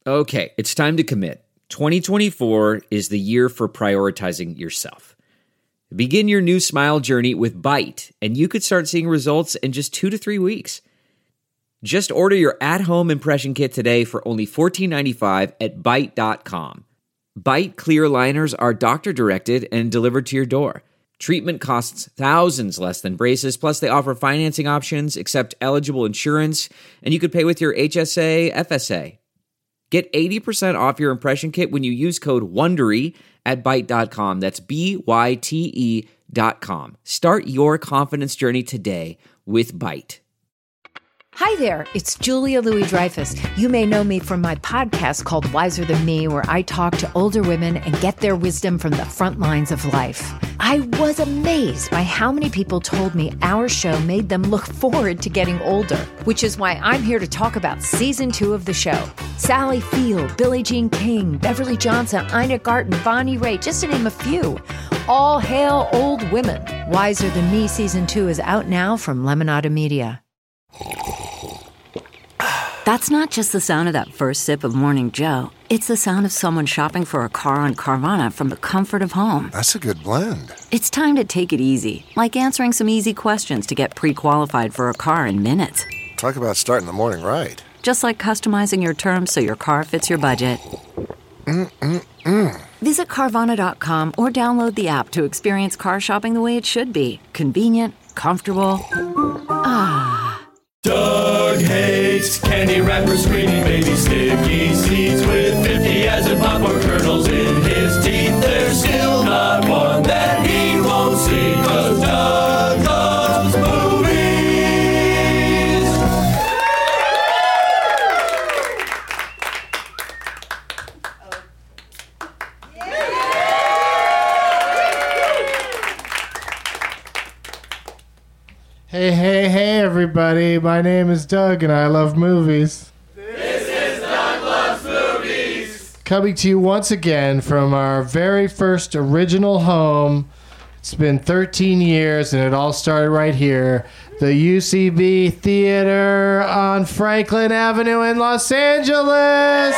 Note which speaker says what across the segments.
Speaker 1: Okay, it's time to commit. 2024 is the year for prioritizing yourself. Begin your new smile journey with Byte, and you could start seeing results in just 2 to 3 weeks. Just order your at-home impression kit today for only $14.95 at Byte.com. Byte clear liners are doctor-directed and delivered to your door. Treatment costs thousands less than braces, plus they offer financing options, accept eligible insurance, and you could pay with your HSA, FSA. Get 80% off your impression kit when you use code WONDERY at Byte.com. That's BYTE.com. Start your confidence journey today with Byte.
Speaker 2: Hi there, it's Julia Louis-Dreyfus. You may know me from my podcast called Wiser Than Me, where I talk to older women and get their wisdom from the front lines of life. I was amazed by how many people told me our show made them look forward to getting older, which is why I'm here to talk about season 2 of the show. Sally Field, Billie Jean King, Beverly Johnson, Ina Garten, Bonnie Raitt, just to name a few. All hail old women. Wiser Than Me season 2 is out now from Lemonada Media.
Speaker 3: That's not just the sound of that first sip of Morning Joe. It's the sound of someone shopping for a car on Carvana from the comfort of home.
Speaker 4: That's a good blend.
Speaker 3: It's time to take it easy, like answering some easy questions to get pre-qualified for a car in minutes.
Speaker 4: Talk about starting the morning right.
Speaker 3: Just like customizing your terms so your car fits your budget. Visit Carvana.com or download the app to experience car shopping the way it should be. Convenient, comfortable.
Speaker 5: Doug hates candy wrappers, screaming baby sticky seeds with 50 acid popcorn kernels in his teeth. There's still not one that he won't see, 'cause Doug loves movies.
Speaker 6: Hey, everybody. My name is Doug, and I love movies.
Speaker 5: This is Doug Loves Movies.
Speaker 6: Coming to you once again from our very first original home. It's been 13 years, and it all started right here. The UCB Theater on Franklin Avenue in Los Angeles.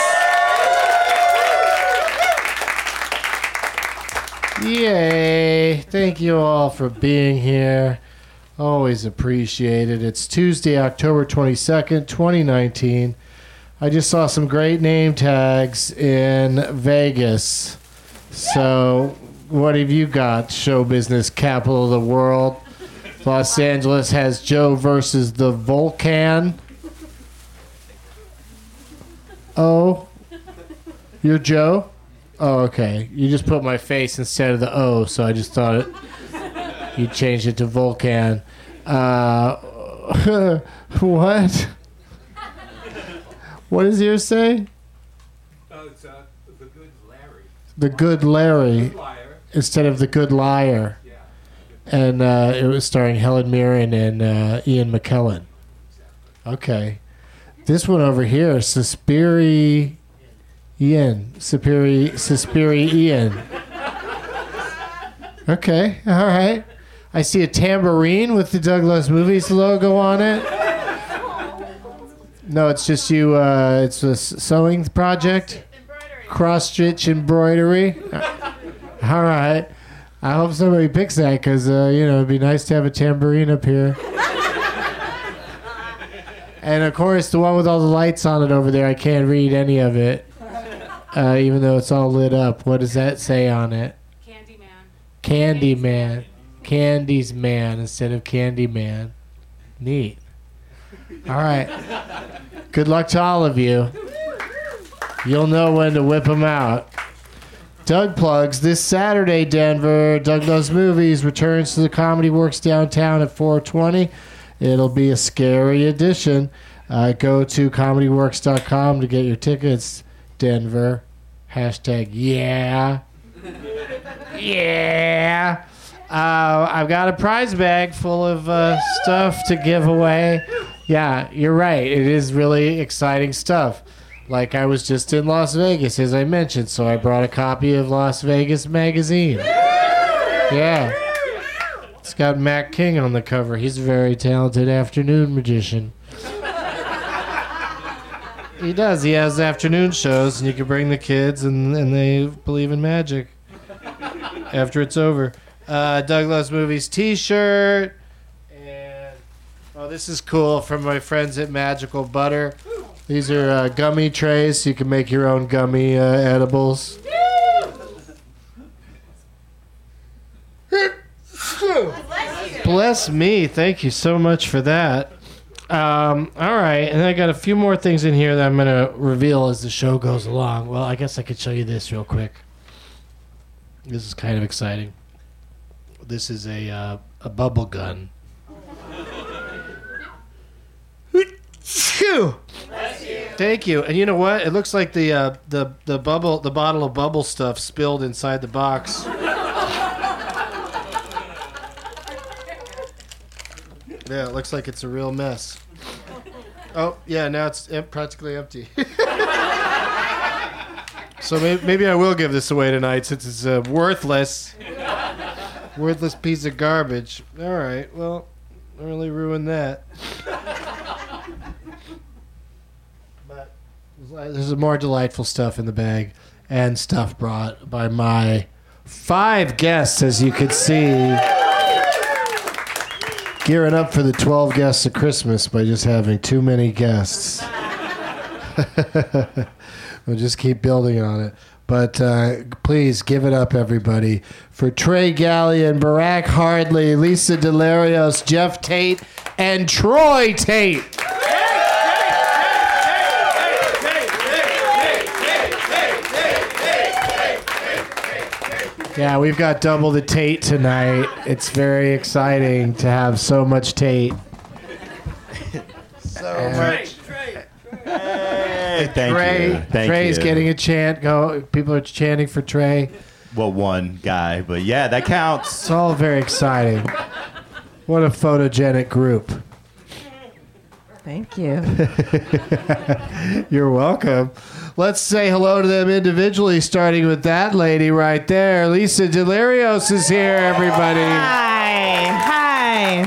Speaker 6: Yay. Thank you all for being here. Always appreciate it. It's Tuesday, October 22nd, 2019. I just saw some great name tags in Vegas. So, what have you got, show business capital of the world? Los Angeles has Joe versus the Volcan. Oh, you're Joe? Oh, okay. You just put my face instead of the O, so I just thought you changed it to Volcan. What? What does yours say?
Speaker 7: Oh, it's The Good Larry.
Speaker 6: The Good Larry.
Speaker 7: Good Liar.
Speaker 6: Instead of The Good Liar.
Speaker 7: Yeah.
Speaker 6: And it was starring Helen Mirren and Ian McKellen. Okay. This one over here, Suspiri Ian. Okay, all right. I see a tambourine with the Doug Loves Movies logo on it. No, it's just you. It's a sewing project. Cross-stitch embroidery. All right. I hope somebody picks that because, it'd be nice to have a tambourine up here. And, of course, the one with all the lights on it over there, I can't read any of it, even though it's all lit up. What does that say on it? Candyman. Candy's Man instead of Candyman. Neat. All right. Good luck to all of you. You'll know when to whip them out. Doug plugs this Saturday, Denver. Doug Loves Movies returns to the Comedy Works downtown at 420. It'll be a scary edition. Go to comedyworks.com to get your tickets, Denver. #yeah. Yeah. I've got a prize bag full of stuff to give away. Yeah, you're right. It is really exciting stuff. Like I was just in Las Vegas, as I mentioned, so I brought a copy of Las Vegas Magazine. Yeah. It's got Mac King on the cover. He's a very talented afternoon magician. He does. He has afternoon shows, and you can bring the kids, and they believe in magic after it's over. Doug Loves Movies t-shirt. And, this is cool from my friends at Magical Butter. These are gummy trays, so you can make your own gummy edibles. Bless me. Thank you so much for that. All right, and I got a few more things in here that I'm going to reveal as the show goes along. Well, I guess I could show you this real quick. This is kind of exciting. This is a bubble gun. Thank you. And you know what? It looks like the bottle of bubble stuff spilled inside the box. Yeah, it looks like it's a real mess. Oh, yeah, now it's practically empty. So maybe I will give this away tonight since it's a worthless piece of garbage. All right, well, I really ruined that. But there's more delightful stuff in the bag and stuff brought by my 5 guests, as you can see. Gearing up for the 12 guests of Christmas by just having too many guests. We'll just keep building on it. But please give it up, everybody, for Trey Gallion, Barack Hardley, Lisa Delirios, Jeff Tate, and Troy Tate. Yeah, we've got double the Tate tonight. It's very exciting to have so much Tate.
Speaker 8: So much.
Speaker 9: Hey, thank you.
Speaker 6: Trey's getting a chant. People are chanting for Trey.
Speaker 9: Well, one guy, but yeah, that counts.
Speaker 6: It's all very exciting. What a photogenic group.
Speaker 10: Thank you.
Speaker 6: You're welcome. Let's say hello to them individually, starting with that lady right there. Lisa Delirios is here, everybody.
Speaker 10: Hi.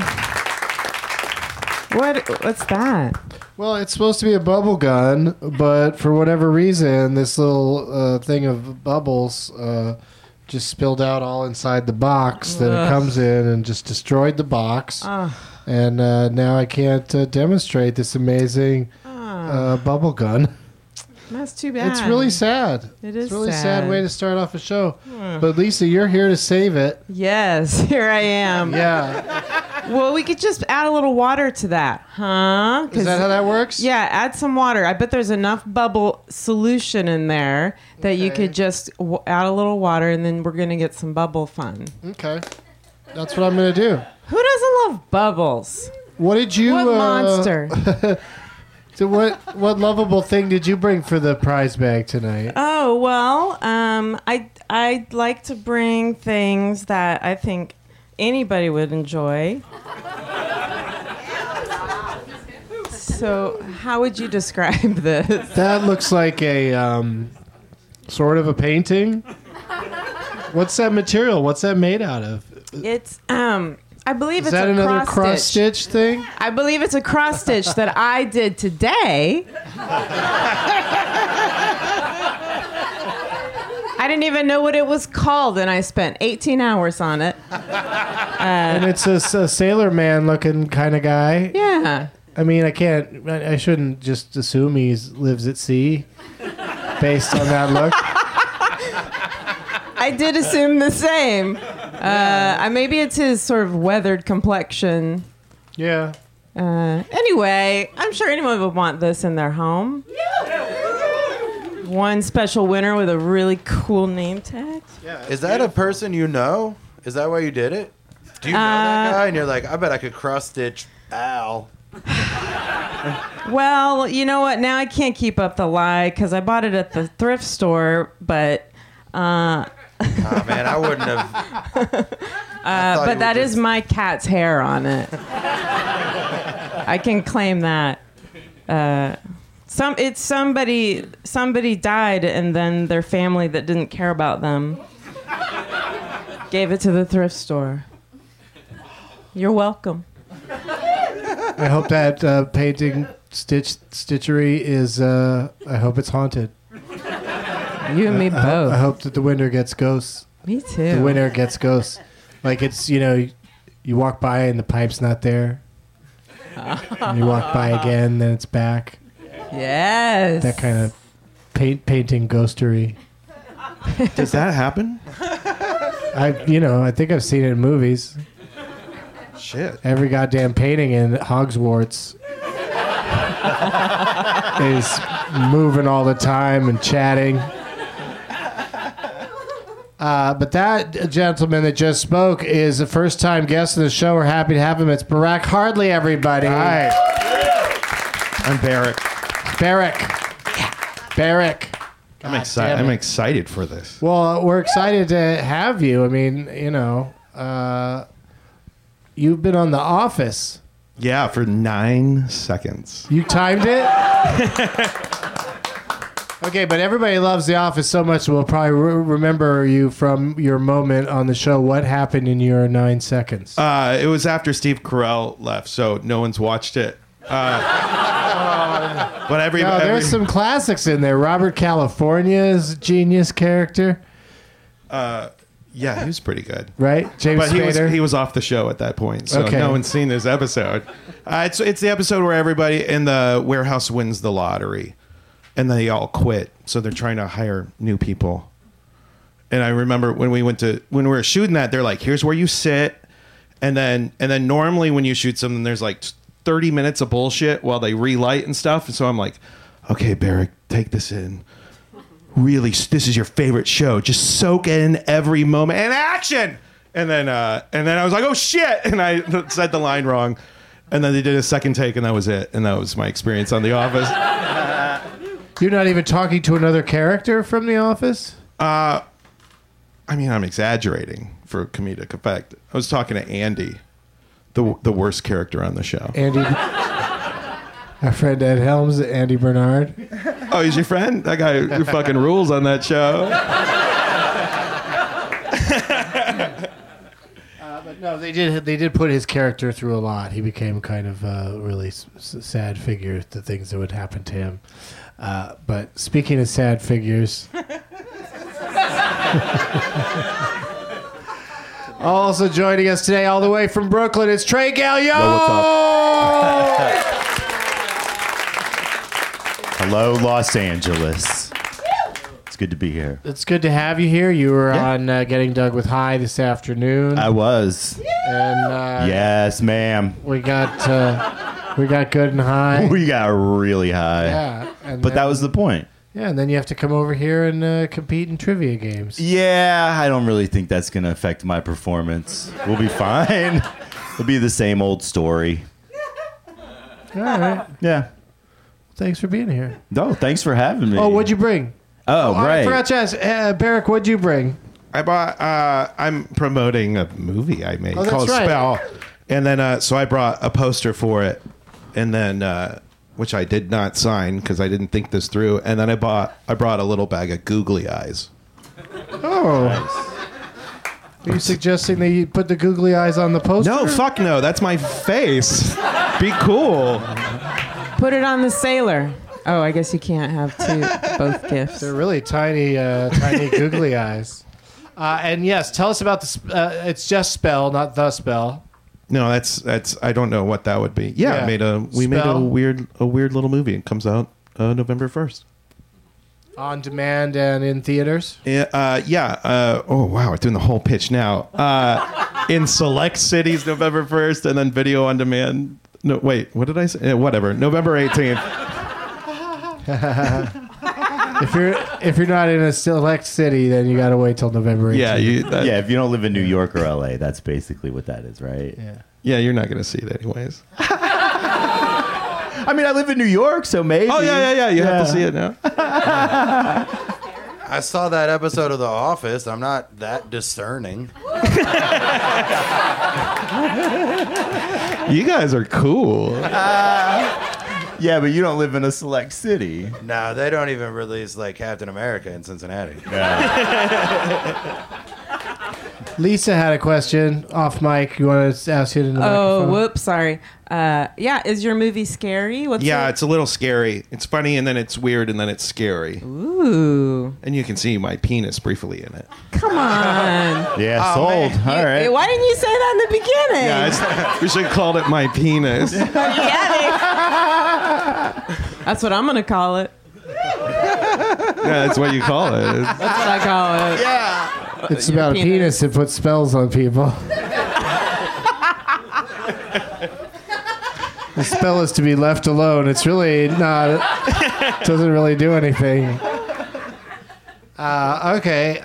Speaker 10: What's that?
Speaker 6: Well, it's supposed to be a bubble gun, but for whatever reason, this little thing of bubbles just spilled out all inside the box that it comes in and just destroyed the box. And now I can't demonstrate this amazing bubble gun.
Speaker 10: That's too bad.
Speaker 6: It's really sad.
Speaker 10: It is
Speaker 6: It's a really
Speaker 10: sad.
Speaker 6: sad way to start off a show. But Lisa, you're here to save it.
Speaker 10: Yes, here I am.
Speaker 6: Yeah.
Speaker 10: Well, we could just add a little water to that, huh?
Speaker 6: Is that how that works?
Speaker 10: Yeah, add some water. I bet there's enough bubble solution in there that you could just add a little water, and then we're going to get some bubble fun.
Speaker 6: Okay. That's what I'm going to do.
Speaker 10: Who doesn't love bubbles?
Speaker 6: What did you...
Speaker 10: What monster?
Speaker 6: So what lovable thing did you bring for the prize bag tonight?
Speaker 10: Oh, well, I'd like to bring things that I think anybody would enjoy. So how would you describe this?
Speaker 6: That looks like a sort of a painting. What's that material? What's that made out of?
Speaker 10: It's I believe
Speaker 6: Is
Speaker 10: it's
Speaker 6: that
Speaker 10: a
Speaker 6: another
Speaker 10: cross
Speaker 6: cross
Speaker 10: stitch.
Speaker 6: stitch thing?
Speaker 10: I believe it's a cross stitch that I did today. I didn't even know what it was called, and I spent 18 hours on it.
Speaker 6: And it's a sailor man looking kind of guy.
Speaker 10: Yeah.
Speaker 6: I mean, I shouldn't just assume he lives at sea based on that look.
Speaker 10: I did assume the same. Maybe it's his sort of weathered complexion.
Speaker 6: Yeah.
Speaker 10: Anyway, I'm sure anyone would want this in their home. One special winner with a really cool name tag.
Speaker 8: Yeah, is that a person you know? Is that why you did it? Do you know that guy? And you're like, I bet I could cross stitch Al.
Speaker 10: Well, you know what? Now I can't keep up the lie because I bought it at the thrift store, but...
Speaker 8: Oh, man, I wouldn't have...
Speaker 10: but that is my cat's hair on it. I can claim that. Somebody died, and then their family that didn't care about them gave it to the thrift store. You're welcome.
Speaker 6: I hope that painting Stitchery is. I hope it's haunted.
Speaker 10: You and me both.
Speaker 6: I hope that the winter gets ghosts.
Speaker 10: Me too.
Speaker 6: The winter gets ghosts. Like it's you walk by and the pipe's not there. And you walk by again, then it's back.
Speaker 10: Yes.
Speaker 6: That kind of painting ghostery.
Speaker 11: Does that happen?
Speaker 6: I think I've seen it in movies.
Speaker 11: Shit.
Speaker 6: Every goddamn painting in Hogswarts is moving all the time and chatting. But that gentleman that just spoke is a first-time guest of the show. We're happy to have him. It's Barack Hardley, everybody.
Speaker 11: Hi. I'm Barrick.
Speaker 6: Barrick.
Speaker 11: I'm excited for this.
Speaker 6: Well, we're excited to have you. I mean, you've been on The Office.
Speaker 11: Yeah, for 9 seconds.
Speaker 6: You timed it? Okay, but everybody loves The Office so much, we'll probably remember you from your moment on the show. What happened in your 9 seconds?
Speaker 11: It was after Steve Carell left, so no one's watched it. But
Speaker 6: there's some classics in there. Robert California's genius character.
Speaker 11: Yeah, he was pretty good.
Speaker 6: Right? James Spader.
Speaker 11: He was off the show at that point, so no one's seen this episode. It's the episode where everybody in the warehouse wins the lottery, and they all quit, so they're trying to hire new people. And I remember when we were shooting that, they're like, "Here's where you sit," and then normally when you shoot something, there's like 30 minutes of bullshit while they relight and stuff. And so I'm like, "Okay, Barrick, take this in. Really, this is your favorite show. Just soak in every moment and action." And then I was like, "Oh shit!" And I said the line wrong. And then they did a second take, and that was it. And that was my experience on The Office.
Speaker 6: You're not even talking to another character from The Office?
Speaker 11: I mean, I'm exaggerating for comedic effect. I was talking to Andy, the worst character on the show.
Speaker 6: Andy, our friend Ed Helms, Andy Bernard.
Speaker 11: Oh, he's your friend? That guy who fucking rules on that show.
Speaker 6: But no, they did put his character through a lot. He became kind of a really sad figure, the things that would happen to him. But speaking of sad figures... Also joining us today all the way from Brooklyn, it's Trey Gallione!
Speaker 9: Yo, what's up? Hello, Los Angeles. It's good to be here.
Speaker 6: It's good to have you here. You were on Getting Dug with High this afternoon.
Speaker 9: I was.
Speaker 6: And
Speaker 9: yes, ma'am.
Speaker 6: We got good and high.
Speaker 9: We got really high.
Speaker 6: Yeah.
Speaker 9: But that was the point.
Speaker 6: Yeah, and then you have to come over here and compete in trivia games.
Speaker 9: Yeah, I don't really think that's going to affect my performance. We'll be fine. It'll be the same old story.
Speaker 6: All right.
Speaker 9: Yeah.
Speaker 6: Thanks for being here.
Speaker 9: No, thanks for having me.
Speaker 6: Oh, what'd you bring?
Speaker 9: Oh, right.
Speaker 6: I forgot to ask. Barrick, what'd you bring?
Speaker 11: I bought. I'm promoting a movie I made called
Speaker 6: right.
Speaker 11: Spell, and then so I brought a poster for it, and then which I did not sign because I didn't think this through, and then I brought a little bag of googly eyes.
Speaker 6: Oh. Nice. Are you suggesting that you put the googly eyes on the poster?
Speaker 11: No, fuck no. That's my face. Be cool.
Speaker 10: Put it on the sailor. Oh, I guess you can't have both gifts.
Speaker 6: They're really tiny googly eyes. And yes, tell us about the. It's just Spell, not the Spell.
Speaker 11: No, that's. I don't know what that would be. Yeah, we made a weird little movie. It comes out November 1st.
Speaker 6: On demand and in theaters.
Speaker 11: Yeah. Oh wow, we're doing the whole pitch now. In select cities, November 1st, and then video on demand. No, wait. What did I say? Whatever. November 18th.
Speaker 6: If you're not in a select city, then you got to wait till November 18th.
Speaker 9: Yeah, if you don't live in New York or LA, that's basically what that is, right?
Speaker 11: Yeah, you're not going to see it anyways.
Speaker 9: I mean, I live in New York, so maybe.
Speaker 11: Oh, yeah. You have to see it now.
Speaker 8: I saw that episode of The Office. I'm not that discerning.
Speaker 11: You guys are cool.
Speaker 9: Yeah, but you don't live in a select city.
Speaker 8: No, they don't even release like Captain America in Cincinnati.
Speaker 6: Lisa had a question off mic. You want to ask it in the microphone?
Speaker 10: Whoops, sorry. Is your movie scary?
Speaker 11: It's a little scary. It's funny, and then it's weird, and then it's scary.
Speaker 10: Ooh.
Speaker 11: And you can see my penis briefly in it.
Speaker 10: Come on.
Speaker 9: Yeah, sold. All right.
Speaker 10: Why didn't you say that in the beginning?
Speaker 11: Yeah, we should have called it my penis.
Speaker 10: That's what I'm going to call it.
Speaker 11: Yeah, that's what you call it.
Speaker 10: That's what I call it.
Speaker 8: Yeah.
Speaker 6: It's about a penis that puts spells on people. The spell is to be left alone. It's really not. It doesn't really do anything. Okay.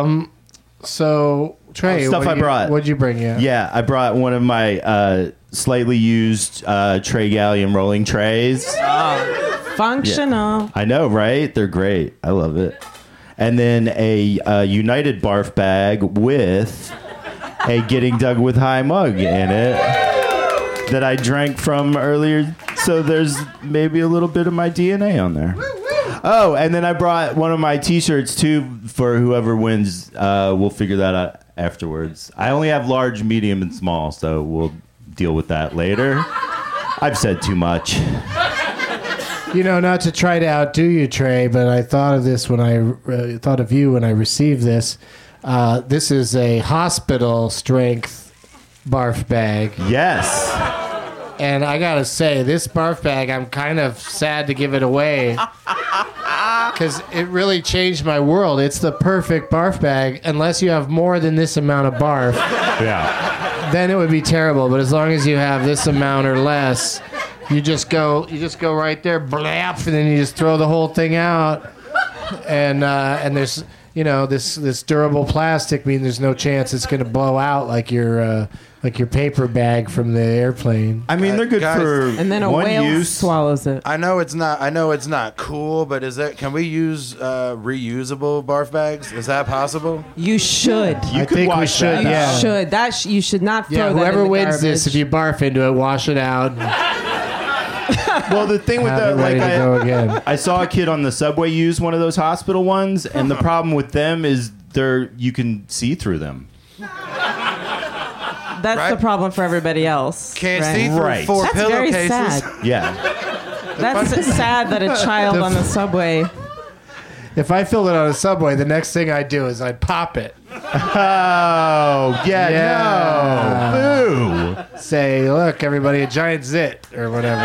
Speaker 6: So Trey,
Speaker 9: stuff I brought.
Speaker 6: What'd you bring?
Speaker 9: Yeah, I brought one of my slightly used Trey Gallium rolling trays.
Speaker 10: Functional.
Speaker 9: Yeah. I know, right? They're great. I love it. And then a United barf bag with a Getting Dug with High mug in it that I drank from earlier. So there's maybe a little bit of my DNA on there. Oh, and then I brought one of my T-shirts too for whoever wins. We'll figure that out afterwards. I only have large, medium, and small, so we'll deal with that later. I've said too much.
Speaker 6: You know, not to try to outdo you, Trey, but I thought of this when I thought of you when I received this. This is a hospital strength barf bag.
Speaker 9: Yes.
Speaker 6: And I gotta say, this barf bag, I'm kind of sad to give it away because it really changed my world. It's the perfect barf bag, unless you have more than this amount of barf.
Speaker 9: Yeah.
Speaker 6: Then it would be terrible. But as long as you have this amount or less, you just go right there, blap, and then you just throw the whole thing out. And there's, you know, this durable plastic means there's no chance it's gonna blow out like your paper bag from the airplane.
Speaker 9: I mean, they're good
Speaker 8: guys,
Speaker 9: for
Speaker 10: and then a
Speaker 9: one
Speaker 10: whale
Speaker 9: use.
Speaker 10: swallows it.
Speaker 8: I know it's not cool, but can we use reusable barf bags? Is that possible?
Speaker 10: You should.
Speaker 6: I think we should. Yeah.
Speaker 10: You should. You should not throw that in
Speaker 6: whoever
Speaker 10: the
Speaker 6: wins
Speaker 10: garbage.
Speaker 6: this, if you barf into it, wash it out.
Speaker 9: Well, the thing with
Speaker 6: Have
Speaker 9: the
Speaker 6: it ready to go again.
Speaker 9: I saw a kid on the subway use one of those hospital ones, and the problem with them is you can see through them.
Speaker 10: That's
Speaker 8: Right?
Speaker 10: the problem for everybody else.
Speaker 8: Can't
Speaker 10: right?
Speaker 8: see through
Speaker 9: Right.
Speaker 8: 4
Speaker 10: That's very
Speaker 8: pillowcases.
Speaker 10: sad.
Speaker 9: Yeah.
Speaker 10: That's sad that a child on the subway.
Speaker 6: If I filled it on a subway, the next thing I'd do is I'd pop it.
Speaker 9: Oh, yeah. No. Boo.
Speaker 6: Say, look, everybody, a giant zit or whatever.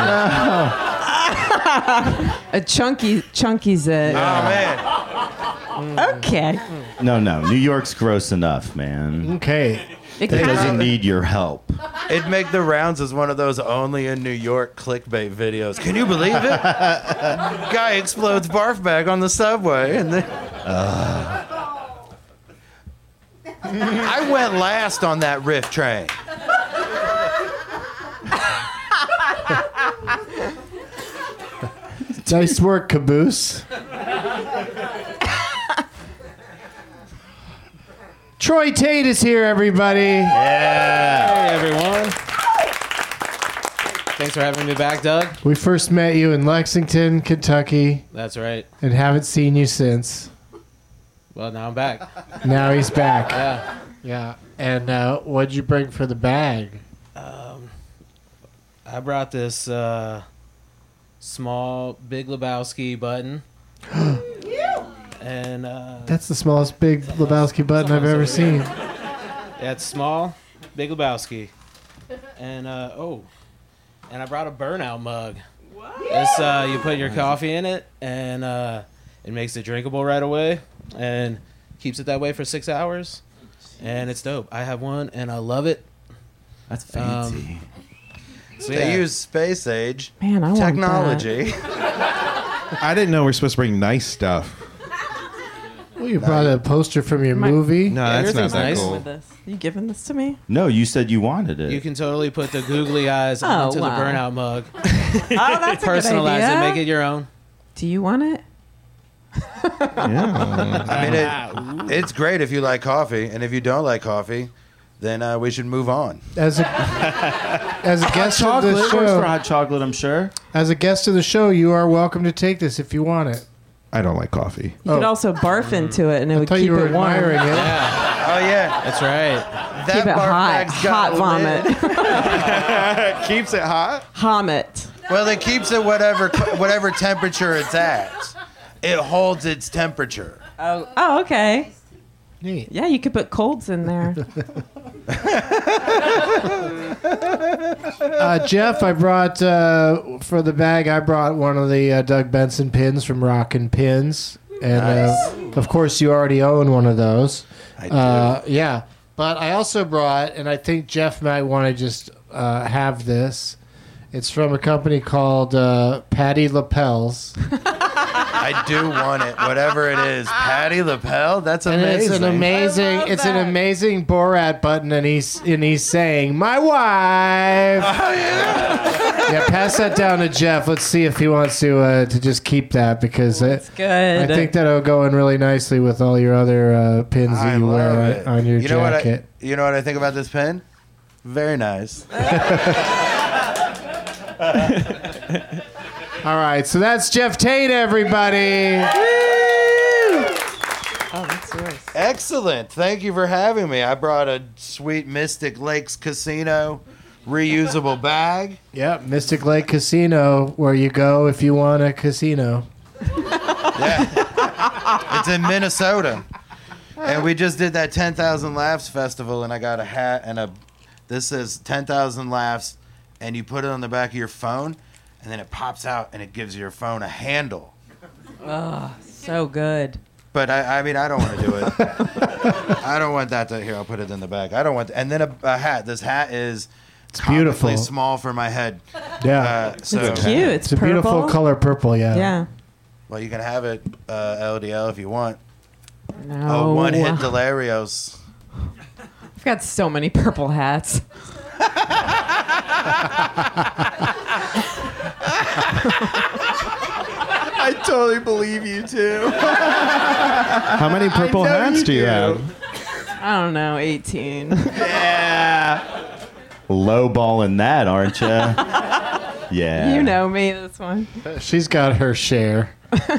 Speaker 10: A chunky zit.
Speaker 8: Oh man.
Speaker 10: Okay.
Speaker 9: No. New York's gross enough, man.
Speaker 6: Okay.
Speaker 9: It doesn't need your help.
Speaker 8: It'd make the rounds as one of those only in New York clickbait videos. Can you believe it? Guy explodes barf bag on the subway, and then I went last on that riff train.
Speaker 6: Nice work, Caboose. Troy Tate is here, everybody.
Speaker 9: Yeah.
Speaker 12: Hey, everyone. Thanks for having me back, Doug.
Speaker 6: We first met you in Lexington, Kentucky,
Speaker 12: That's right.
Speaker 6: and haven't seen you since.
Speaker 12: Well, now I'm back.
Speaker 6: Now he's back.
Speaker 12: Yeah.
Speaker 6: Yeah. And what'd you bring for the bag?
Speaker 12: I brought this small Big Lebowski button. And
Speaker 6: That's the smallest Big Lebowski button I've ever seen.
Speaker 12: yeah, it's small, Big Lebowski. And and I brought a burnout mug. This you put your coffee in it, and it makes it drinkable right away, and keeps it that way for 6 hours. And it's dope. I have one, and I love it.
Speaker 9: That's fancy.
Speaker 12: So,
Speaker 8: They
Speaker 12: yeah.
Speaker 8: use space age
Speaker 10: Man, I want
Speaker 8: technology.
Speaker 11: I didn't know we were supposed to bring nice stuff.
Speaker 6: Well, you brought a poster from your movie.
Speaker 11: No, that's not
Speaker 12: everything's
Speaker 11: that
Speaker 12: nice.
Speaker 11: cool.
Speaker 10: With this. You giving this to me?
Speaker 9: No, you said you wanted it.
Speaker 12: You can totally put the googly eyes
Speaker 10: Oh,
Speaker 12: onto
Speaker 10: wow.
Speaker 12: the burnout mug.
Speaker 10: Oh, that's a good
Speaker 12: Personalize
Speaker 10: idea.
Speaker 12: it, make it your own.
Speaker 10: Do you want it?
Speaker 8: I mean, it's great if you like coffee, and if you don't like coffee, then we should move on.
Speaker 6: As a guest of
Speaker 9: chocolate
Speaker 6: the
Speaker 9: works for
Speaker 6: show,
Speaker 9: hot chocolate, I'm sure.
Speaker 6: as a guest of the show, you are welcome to take this if you want it.
Speaker 11: I don't like coffee.
Speaker 10: You could also barf into it, and it
Speaker 6: I
Speaker 10: would
Speaker 6: thought
Speaker 10: keep
Speaker 6: you were
Speaker 10: it warm.
Speaker 6: admiring it.
Speaker 12: Yeah.
Speaker 8: Oh yeah,
Speaker 12: That's right.
Speaker 8: that
Speaker 10: Keep it
Speaker 8: barf
Speaker 10: hot.
Speaker 8: bag's got
Speaker 10: Hot
Speaker 8: a lid.
Speaker 10: vomit.
Speaker 11: Keeps it hot.
Speaker 10: Vomit.
Speaker 8: Well, it keeps it whatever temperature it's at. It holds its temperature.
Speaker 10: Oh, okay.
Speaker 6: Neat.
Speaker 10: Yeah, you could put colds in there.
Speaker 6: Jeff, I brought for the bag. I brought one of the Doug Benson pins from Rockin' Pins, and of course, you already own one of those.
Speaker 8: I do.
Speaker 6: Yeah, but I also brought, and I think Jeff might want to just have this. It's from a company called Patty Lapels.
Speaker 8: I do want it, whatever it is. Patty Lapel, that's
Speaker 6: And
Speaker 8: amazing.
Speaker 6: it's an amazing Borat button, and he's saying, "My wife."
Speaker 8: Oh, yeah.
Speaker 6: Yeah, pass that down to Jeff. Let's see if he wants to just keep that because
Speaker 10: That's good.
Speaker 6: I think that'll go in really nicely with all your other pins that
Speaker 8: I
Speaker 6: you
Speaker 8: love
Speaker 6: wear
Speaker 8: it.
Speaker 6: on your
Speaker 8: You know
Speaker 6: jacket.
Speaker 8: you know what I think about this pen? Very nice.
Speaker 6: All right, so that's Jeff Tate, everybody.
Speaker 10: Oh, that's yours.
Speaker 8: Excellent. Thank you for having me. I brought a sweet Mystic Lakes Casino reusable bag.
Speaker 6: Yep, Mystic Lake Casino, where you go if you want a casino.
Speaker 8: Yeah. It's in Minnesota. And we just did that 10,000 Laughs festival, and I got a hat and this says 10,000 Laughs, and you put it on the back of your phone, and then it pops out and it gives your phone a handle.
Speaker 10: Oh, so good.
Speaker 8: But I mean, I don't want to do it. I don't want that to here. I'll put it in the bag. I don't want. And then a hat. This hat is
Speaker 6: beautiful.
Speaker 8: Small for my head.
Speaker 6: Yeah,
Speaker 8: so
Speaker 10: It's cute. It's
Speaker 6: a beautiful
Speaker 10: purple.
Speaker 6: color, purple. Yeah.
Speaker 10: Yeah.
Speaker 8: Well, you can have it LDL if you want.
Speaker 10: No.
Speaker 8: Oh, one hit Delirios.
Speaker 10: I've got so many purple hats.
Speaker 9: I totally believe you too.
Speaker 11: How many purple hats do you have?
Speaker 10: I don't know, 18.
Speaker 9: Yeah. Lowballing that, aren't you? Yeah.
Speaker 10: You know me, this one.
Speaker 6: She's got her share.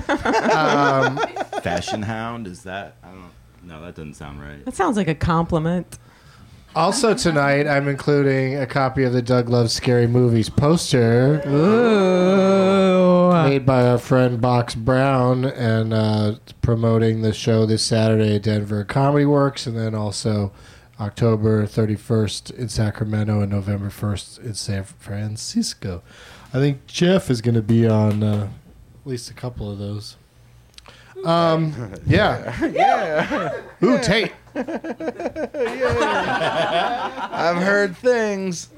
Speaker 9: Fashion Hound, is that? I don't know. No, that doesn't sound right.
Speaker 10: That sounds like a compliment.
Speaker 6: Also tonight, I'm including a copy of the Doug Loves Scary Movies poster.
Speaker 10: Ooh.
Speaker 6: Made by our friend Box Brown, and promoting the show this Saturday at Denver Comedy Works, and then also October 31st in Sacramento and November 1st in San Francisco. I think Jeff is going to be on at least a couple of those. Yeah.
Speaker 8: Yeah.
Speaker 6: Ooh, Tate.
Speaker 8: I've heard things.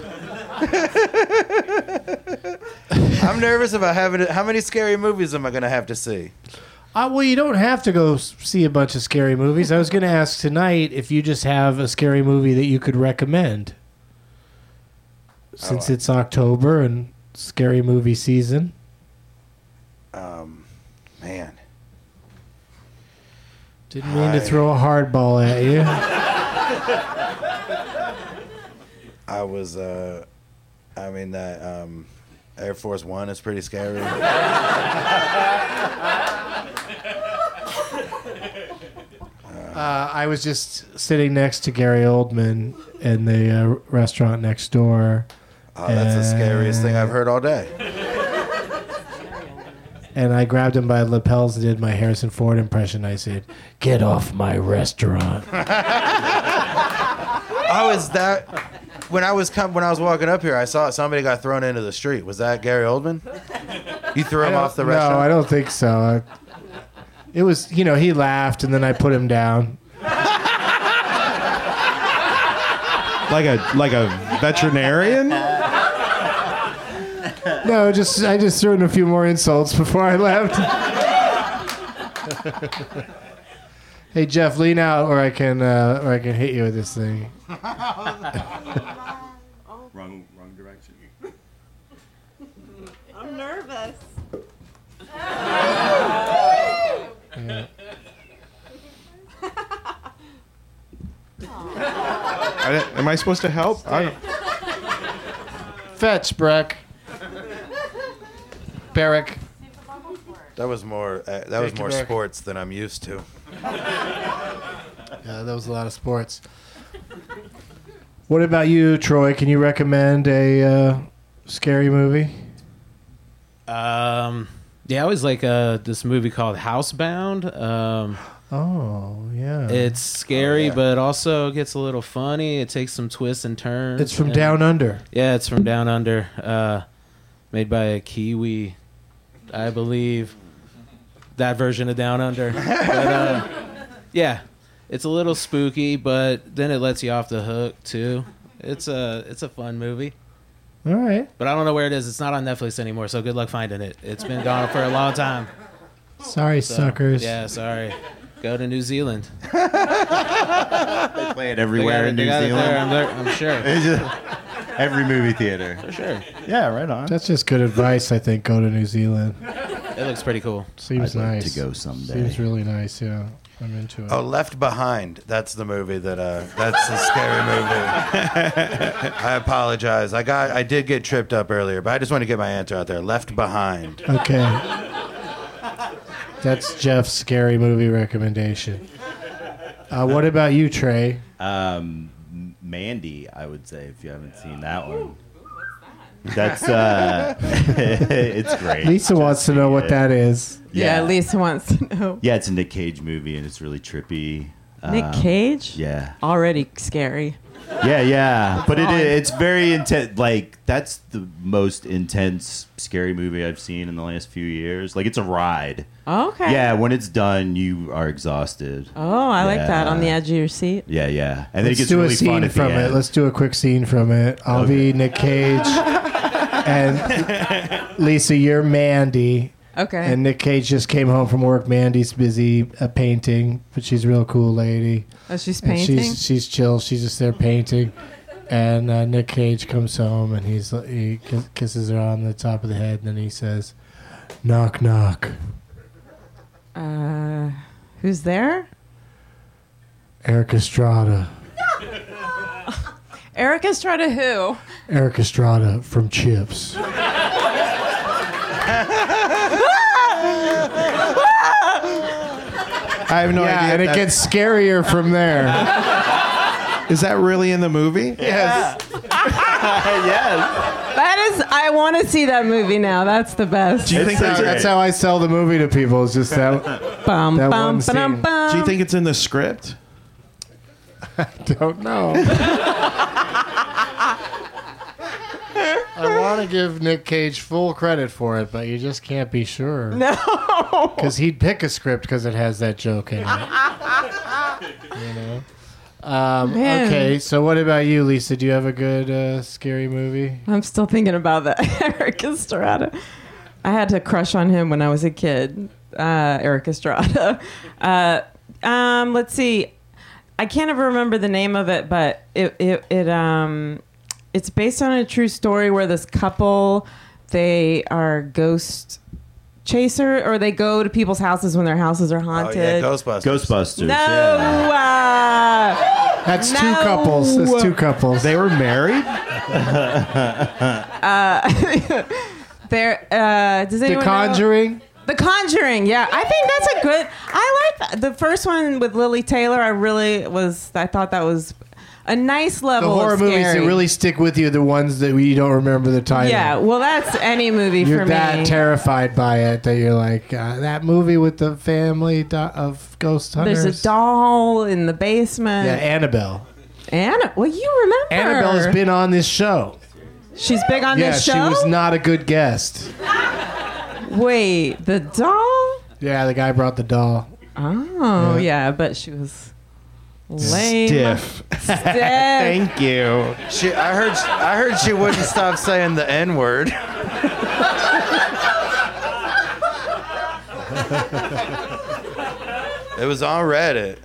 Speaker 8: I'm nervous about having it. How many scary movies am I going to have to see?
Speaker 6: Well, you don't have to go see a bunch of scary movies. I was going to ask tonight if you just have a scary movie that you could recommend. Since it's October and scary movie season.
Speaker 8: Man.
Speaker 6: Didn't mean to throw a hardball at you.
Speaker 8: I was, I mean, that Air Force One is pretty scary.
Speaker 6: I was just sitting next to Gary Oldman in the restaurant next door.
Speaker 8: Oh, that's the scariest thing I've heard all day.
Speaker 6: And I grabbed him by the lapels and did my Harrison Ford impression. I said, "Get off my restaurant."
Speaker 8: Oh, is that when I was walking up here? I saw somebody got thrown into the street. Was that Gary Oldman? You threw him off the restaurant?
Speaker 6: No, I don't think so. It was, he laughed and then I put him down.
Speaker 11: Like a veterinarian?
Speaker 6: No, I just threw in a few more insults before I left. Hey Jeff, lean out, or I can hit you with this thing.
Speaker 9: Wrong direction.
Speaker 10: I'm nervous.
Speaker 6: Yeah.
Speaker 11: Am I supposed to help?
Speaker 6: Fetch, Breck. Barrick.
Speaker 8: That was more
Speaker 6: you, Barrick.
Speaker 8: sports than I'm used to.
Speaker 6: Yeah, that was a lot of sports. What about you, Troy? Can you recommend a scary movie?
Speaker 12: Yeah, I always like this movie called Housebound.
Speaker 6: Oh, yeah.
Speaker 12: It's scary, but also gets a little funny. It takes some twists and turns.
Speaker 6: It's from Down Under.
Speaker 12: Yeah, it's from Down Under. Made by a Kiwi, I believe. That version of Down Under. But, yeah, it's a little spooky, but then it lets you off the hook, too. It's a fun movie.
Speaker 6: All right.
Speaker 12: But I don't know where it is. It's not on Netflix anymore, so good luck finding it. It's been gone for a long time.
Speaker 6: Sorry, suckers.
Speaker 12: Yeah, sorry. Go to New Zealand.
Speaker 9: They play it everywhere in New Zealand.
Speaker 12: I'm sure.
Speaker 9: Every movie theater.
Speaker 12: For sure.
Speaker 9: Yeah, right on.
Speaker 6: That's just good advice, I think. Go to New Zealand.
Speaker 12: It looks pretty cool.
Speaker 6: Seems
Speaker 9: I'd like
Speaker 6: nice.
Speaker 9: to go someday.
Speaker 6: Seems really nice, yeah. I'm into it.
Speaker 8: Oh, Left Behind. That's the movie that's a scary movie. I apologize. I did get tripped up earlier, but I just want to get my answer out there. Left Behind.
Speaker 6: Okay. That's Jeff's scary movie recommendation. What about you, Trey?
Speaker 9: Mandy, I would say, if you haven't seen that one. That's it's great.
Speaker 6: Lisa wants to know what that is.
Speaker 10: Yeah, Lisa wants to know.
Speaker 9: Yeah, it's a Nick Cage movie, and it's really trippy.
Speaker 10: Nick Cage?
Speaker 9: Yeah.
Speaker 10: Already scary.
Speaker 9: Yeah. But it's very intense. Like, that's the most intense scary movie I've seen in the last few years. Like, it's a ride.
Speaker 10: Okay.
Speaker 9: Yeah, when it's done, you are exhausted.
Speaker 10: Oh, I like that. On the edge of your seat.
Speaker 9: Yeah. And then
Speaker 6: Let's
Speaker 9: it gets
Speaker 6: do
Speaker 9: really
Speaker 6: a scene
Speaker 9: fun at the
Speaker 6: from it.
Speaker 9: end.
Speaker 6: Let's do a quick scene from it. I'll be Nick Cage. And Lisa, you're Mandy.
Speaker 10: Okay.
Speaker 6: And Nick Cage just came home from work. Mandy's busy painting, but she's a real cool lady.
Speaker 10: Oh, she's
Speaker 6: And
Speaker 10: painting?
Speaker 6: she's chill. She's just there painting. And Nick Cage comes home and he kisses her on the top of the head, and then he says, "Knock, knock."
Speaker 10: Who's there?
Speaker 6: Eric Estrada.
Speaker 10: Eric Estrada who?
Speaker 6: Eric Estrada from Chips.
Speaker 11: I have no idea.
Speaker 6: And it gets scarier from there.
Speaker 11: Is that really in the movie?
Speaker 6: Yes.
Speaker 10: That is, I want to see that movie now. That's the best.
Speaker 11: Do you think
Speaker 6: That's how I sell the movie to people. It's just that,
Speaker 10: Bum,
Speaker 6: that
Speaker 10: bum,
Speaker 6: one scene.
Speaker 10: ba-dum, bum.
Speaker 11: Do you think it's in the script?
Speaker 6: Don't know. I want to give Nick Cage full credit for it, but you just can't be sure.
Speaker 10: No.
Speaker 6: Because he'd pick a script because it has that joke in it. You know?
Speaker 10: Man.
Speaker 6: Okay, so what about you, Lisa? Do you have a good scary movie?
Speaker 10: I'm still thinking about that Eric Estrada. I had to crush on him when I was a kid. Eric Estrada. Let's see. I can't ever remember the name of it, but it's based on a true story where this couple, they are ghost chaser, or they go to people's houses when their houses are haunted.
Speaker 8: Oh, yeah, Ghostbusters.
Speaker 9: Ghostbusters.
Speaker 10: No.
Speaker 9: Yeah.
Speaker 6: That's
Speaker 10: No.
Speaker 6: two couples. That's two couples.
Speaker 11: They were married?
Speaker 10: Does anyone
Speaker 6: The Conjuring?
Speaker 10: know? The Conjuring, yeah. I think that's a good... I like that. The first one with Lily Taylor, I thought that was a nice
Speaker 6: The
Speaker 10: level
Speaker 6: horror
Speaker 10: of
Speaker 6: movies
Speaker 10: scary.
Speaker 6: that really stick with you, the ones that you don't remember the title.
Speaker 10: Yeah, well, that's any movie
Speaker 6: You're
Speaker 10: for
Speaker 6: that
Speaker 10: me.
Speaker 6: terrified by it that you're like, that movie with the family of ghost hunters.
Speaker 10: There's a doll in the basement.
Speaker 6: Yeah, Annabelle.
Speaker 10: Well, you remember.
Speaker 6: Annabelle has been on this show.
Speaker 10: She's big on this show?
Speaker 6: she was not a good guest.
Speaker 10: Wait, the doll?
Speaker 6: Yeah, the guy brought the doll.
Speaker 10: Oh, yeah, but she was lame.
Speaker 11: Stiff. Thank you.
Speaker 8: I heard she wouldn't stop saying the N-word. It was on Reddit.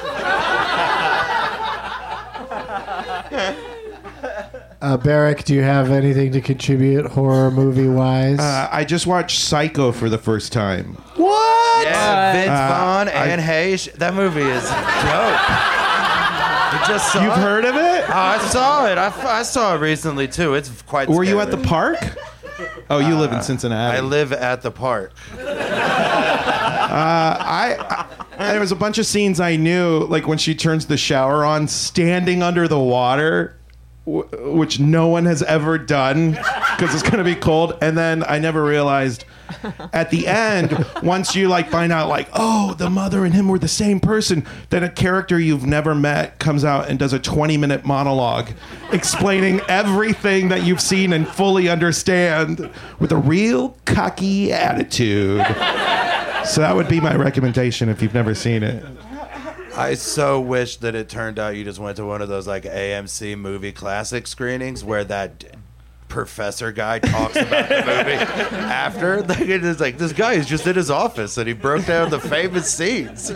Speaker 6: Barrick, do you have anything to contribute horror movie wise?
Speaker 11: I just watched Psycho for the first time.
Speaker 6: What?
Speaker 8: Yeah, Vince Vaughn, Anne Heche. That movie is dope. You just saw
Speaker 11: You've heard of it?
Speaker 8: Oh, I saw it. I saw it recently too. It's quite.
Speaker 11: Were you at
Speaker 8: scary.
Speaker 11: the park? Oh, you live in Cincinnati.
Speaker 8: I live at the park.
Speaker 11: There was a bunch of scenes I knew, like when she turns the shower on, standing under the water, which no one has ever done because it's going to be cold. And then I never realized at the end, once you like find out like, oh, the mother and him were the same person, then a character you've never met comes out and does a 20-minute monologue explaining everything that you've seen and fully understand with a real cocky attitude. So that would be my recommendation if you've never seen it.
Speaker 8: I so wish that it turned out you just went to one of those like AMC movie classic screenings where that professor guy talks about the movie after. Like, it is like, this guy is just in his office and he broke down the famous scenes. Oh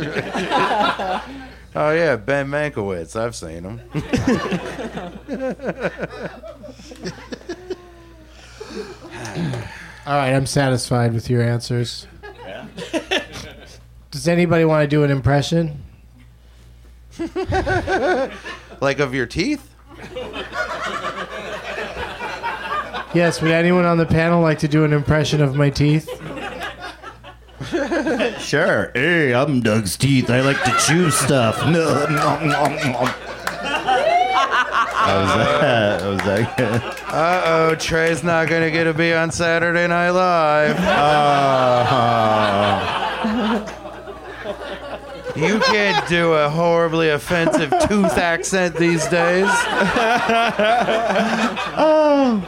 Speaker 8: yeah, Ben Mankiewicz. I've seen him.
Speaker 6: All right, I'm satisfied with your answers. Does anybody want to do an impression?
Speaker 8: Like of your teeth?
Speaker 6: Yes, would anyone on the panel like to do an impression of my teeth?
Speaker 9: Sure. Hey, I'm Doug's teeth. I like to chew stuff. No. How was that good?
Speaker 8: Uh-oh, Trey's not going to get to be on Saturday Night Live. You can't do a horribly offensive tooth accent these days.
Speaker 9: Oh.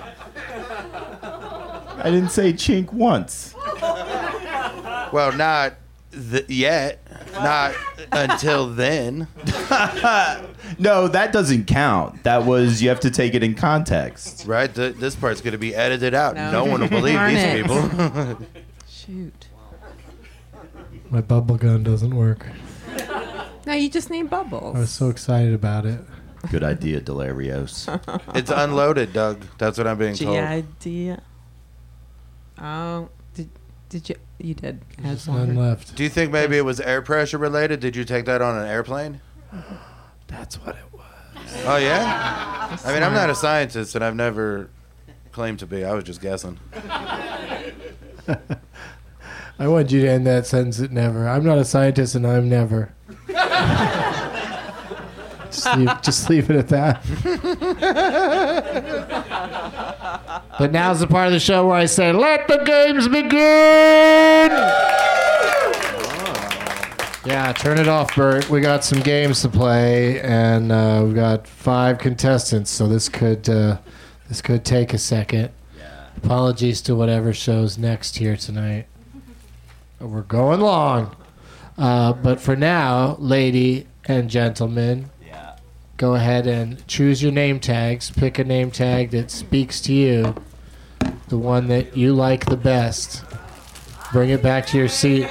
Speaker 9: I didn't say chink once.
Speaker 8: Well, not yet. Not until then.
Speaker 9: No, that doesn't count. That was, you have to take it in context.
Speaker 8: Right? This part's going to be edited out. No one will believe these people.
Speaker 10: Shoot.
Speaker 6: My bubble gun doesn't work.
Speaker 10: No, you just need bubbles.
Speaker 6: I was so excited about it.
Speaker 9: Good idea, Delarios.
Speaker 8: It's unloaded, Doug. That's what I'm being told.
Speaker 10: idea. Oh, did you? You did.
Speaker 6: There's none left.
Speaker 8: Do you think maybe it was air pressure related? Did you take that on an airplane?
Speaker 6: That's what it was.
Speaker 8: Oh, yeah? I mean, I'm not a scientist, and I've never claimed to be. I was just guessing.
Speaker 6: I want you to end that sentence at never. I'm not a scientist, and I'm never. Just leave it at that. But now's the part of the show where I say, let the games begin! Yeah, turn it off, Bert. We got some games to play, and we've got 5 contestants, so this could take a second. Yeah. Apologies to whatever show's next here tonight. We're going long. But for now, lady and gentlemen, go ahead and choose your name tags. Pick a name tag that speaks to you, the one that you like the best. Bring it back to your seat.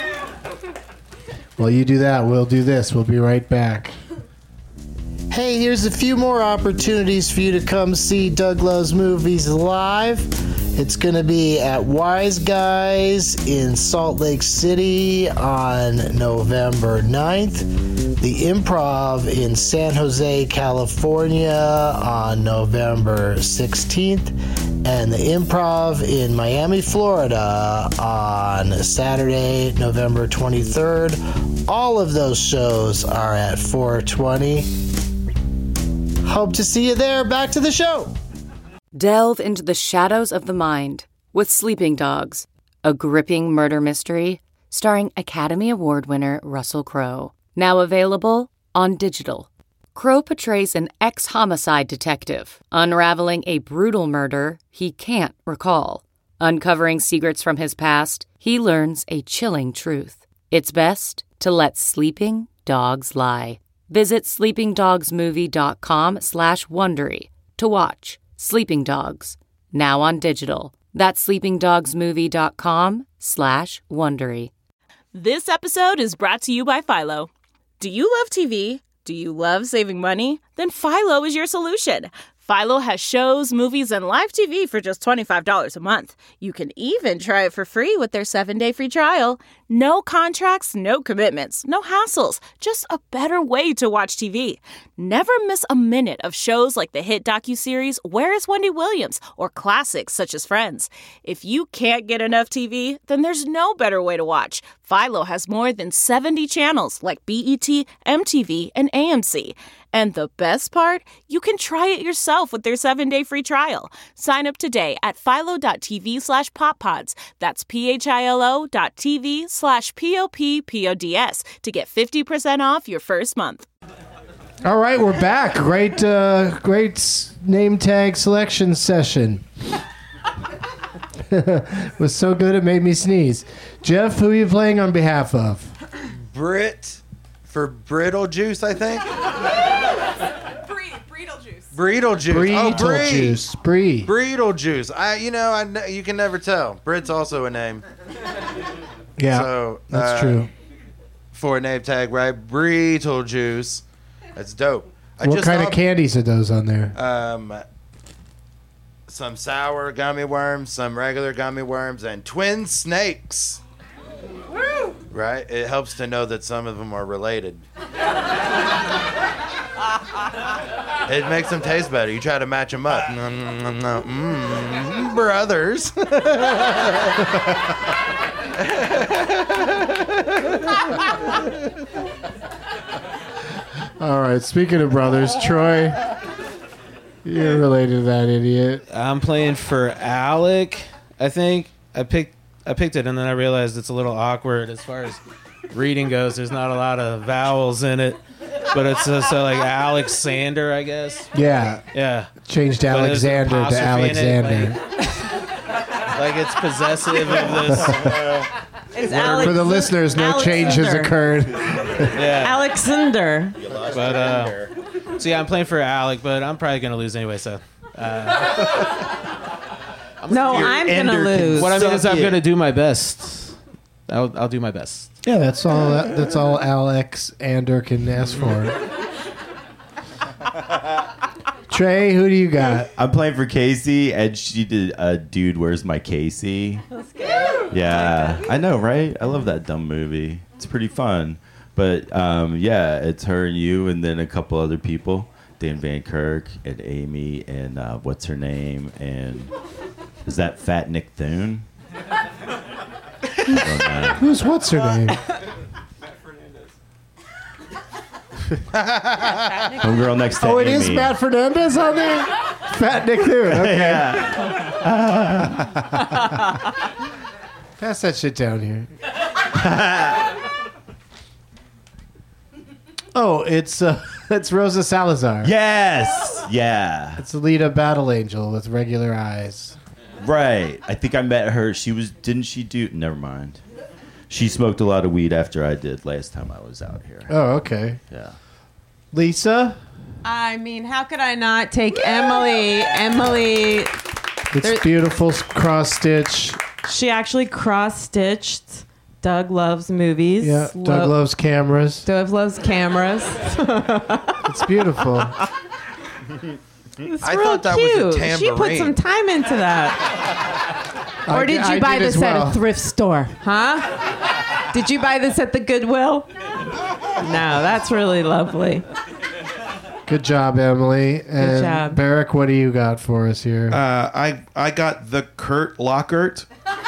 Speaker 6: While you do that, we'll do this. We'll be right back. Hey, here's a few more opportunities for you to come see Doug Loves Movies live. It's going to be at Wise Guys in Salt Lake City on November 9th. The Improv in San Jose, California on November 16th. And the Improv in Miami, Florida on Saturday, November 23rd. All of those shows are at 420. Hope to see you there. Back to the show.
Speaker 13: Delve into the shadows of the mind with Sleeping Dogs, a gripping murder mystery starring Academy Award winner Russell Crowe. Now available on digital. Crowe portrays an ex-homicide detective unraveling a brutal murder he can't recall. Uncovering secrets from his past, he learns a chilling truth. It's best to let sleeping dogs lie. Visit sleepingdogsmovie.com/Wondery to watch Sleeping Dogs, now on digital. That's sleepingdogsmovie.com/Wondery.
Speaker 14: This episode is brought to you by Philo. Do you love TV? Do you love saving money? Then Philo is your solution. Philo has shows, movies, and live TV for just $25 a month. You can even try it for free with their 7-day free trial. No contracts, no commitments, no hassles. Just a better way to watch TV. Never miss a minute of shows like the hit docuseries Where is Wendy Williams? Or classics such as Friends. If you can't get enough TV, then there's no better way to watch. Philo has more than 70 channels like BET, MTV, and AMC. And the best part? You can try it yourself with their 7-day free trial. Sign up today at philo.tv/poppods. That's philo.tv/POPPODS to get 50% off your first month.
Speaker 6: All right, we're back. Great name tag selection session. Was so good it made me sneeze. Jeff, who are you playing on behalf of?
Speaker 8: Brit for Brittle Juice, I think.
Speaker 10: Beetlejuice.
Speaker 8: Beetlejuice.
Speaker 6: Bree.
Speaker 8: Beetlejuice. You can never tell. Brit's also a name.
Speaker 6: Yeah,
Speaker 8: so,
Speaker 6: that's true.
Speaker 8: For a name tag, right? Beetlejuice. That's dope.
Speaker 6: What kind of candies are those on there?
Speaker 8: Some sour gummy worms, some regular gummy worms, and twin snakes. Woo! Right? It helps to know that some of them are related. It makes them taste better. You try to match them up. Brothers.
Speaker 6: All right, speaking of brothers, Troy, you're related to that idiot.
Speaker 12: I'm playing for Alec. I think I picked it, and then I realized it's a little awkward as far as reading goes. There's not a lot of vowels in it, but it's so like Alexander, I guess.
Speaker 6: Yeah. Changed Alexander to Alexander.
Speaker 12: Like it's possessive of this.
Speaker 6: For the listeners, no change has occurred.
Speaker 12: Yeah.
Speaker 10: Alexander.
Speaker 12: But so yeah, I'm playing for Alec, but I'm probably gonna lose anyway. So.
Speaker 10: I'm gonna lose.
Speaker 12: What I mean is, I'm gonna do my best. I'll do my best.
Speaker 6: Yeah, that's all. That's all Alexander can ask for. Trey, who do you got?
Speaker 9: I'm playing for Casey, and she did Dude, Where's My Casey?
Speaker 10: That's good.
Speaker 9: Yeah, I know, right? I love that dumb movie. It's pretty fun. But it's her and you, and then a couple other people. Dan Van Kirk and Amy and what's her name? And is that Fat Nick Thune?
Speaker 6: Who's what's her name?
Speaker 9: Homegirl next to
Speaker 6: Amy.
Speaker 9: Amy.
Speaker 6: It is Matt Fernandez on there? Fat Nick Thune. Okay. Pass that shit down here. Oh, it's Rosa Salazar.
Speaker 9: Yes. Yeah.
Speaker 6: It's Alita Battle Angel with regular eyes.
Speaker 9: Right. I think I met her. Didn't she do... Never mind. She smoked a lot of weed after I did last time I was out here.
Speaker 6: Oh, okay.
Speaker 9: Yeah.
Speaker 6: Lisa?
Speaker 10: I mean, how could I not take Emily?
Speaker 6: It's beautiful cross-stitch.
Speaker 10: She actually cross-stitched Doug Loves Movies.
Speaker 6: Yeah, Doug loves cameras.
Speaker 10: Doug loves cameras.
Speaker 6: It's beautiful.
Speaker 10: It's
Speaker 8: I
Speaker 10: real
Speaker 8: thought that
Speaker 10: cute.
Speaker 8: was a tambourine.
Speaker 10: She put some time into that. Or did you buy this at a thrift store? Huh? Did you buy this at the Goodwill? No, that's really lovely.
Speaker 6: Good job, Emily. And
Speaker 10: job.
Speaker 6: Barrick, what do you got for us here?
Speaker 11: I got the Kurt Lockhart.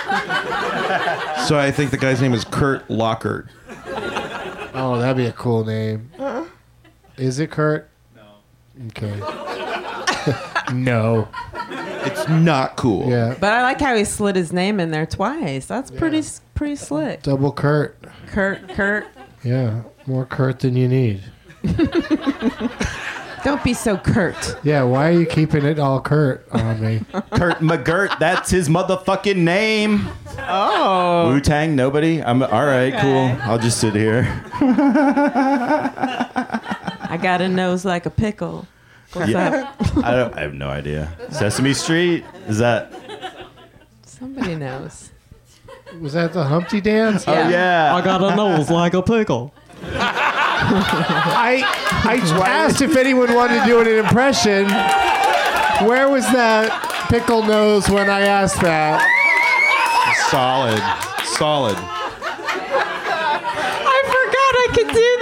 Speaker 11: So I think the guy's name is Kurt Lockhart.
Speaker 6: Oh, that'd be a cool name. Is it Kurt? No. Okay. No.
Speaker 11: It's not cool.
Speaker 6: Yeah.
Speaker 10: But I like how he slid his name in there twice. That's pretty slick.
Speaker 6: Double Kurt.
Speaker 10: Kurt.
Speaker 6: Yeah. More Kurt than you need.
Speaker 10: Don't be so curt.
Speaker 6: Yeah, why are you keeping it all Kurt on me?
Speaker 9: Kurt McGirt, that's his motherfucking name.
Speaker 10: Oh.
Speaker 9: Wu-Tang, nobody? All right, cool. I'll just sit here.
Speaker 10: I got a nose like a pickle. What's that?
Speaker 9: I have no idea. Sesame Street? Is that...
Speaker 10: Somebody knows.
Speaker 6: Was that the Humpty Dance?
Speaker 9: Oh, yeah.
Speaker 10: I got a nose like a pickle.
Speaker 6: I asked if anyone wanted to do an impression. Where was that pickle nose when I asked that?
Speaker 11: Solid.
Speaker 10: I forgot I could do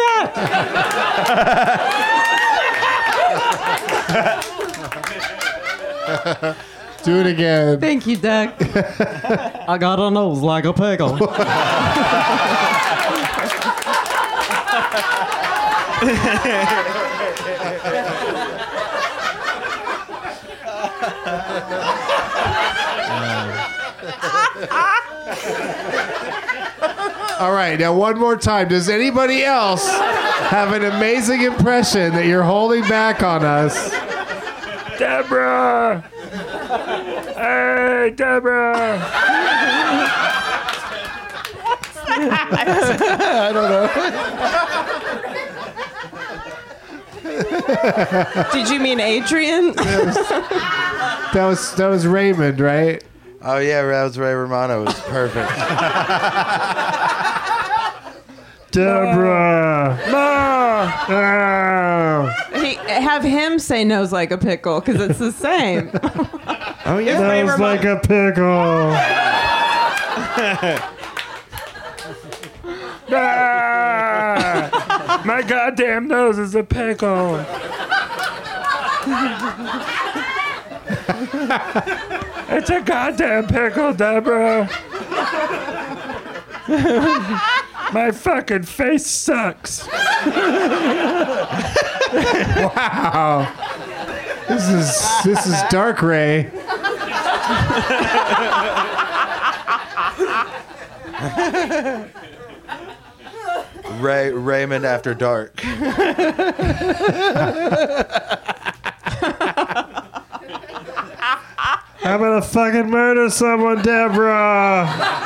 Speaker 10: that.
Speaker 6: Do it again.
Speaker 10: Thank you, Doug. I got a nose like a pickle.
Speaker 6: All right, now one more time. Does anybody else have an amazing impression that you're holding back on us?
Speaker 15: Deborah! Hey, Deborah!
Speaker 8: I don't know.
Speaker 10: Did you mean Adrian?
Speaker 6: That was Raymond, right?
Speaker 8: Oh yeah, that was Ray Romano. It was perfect.
Speaker 6: Deborah.
Speaker 10: Have him say nose like a pickle because it's the same.
Speaker 6: Oh yeah, nose like a pickle.
Speaker 15: My goddamn nose is a pickle. It's a goddamn pickle, Deborah. My fucking face sucks.
Speaker 6: Wow. This is dark, Ray.
Speaker 8: Raymond After Dark.
Speaker 6: I'm gonna fucking murder someone, Deborah.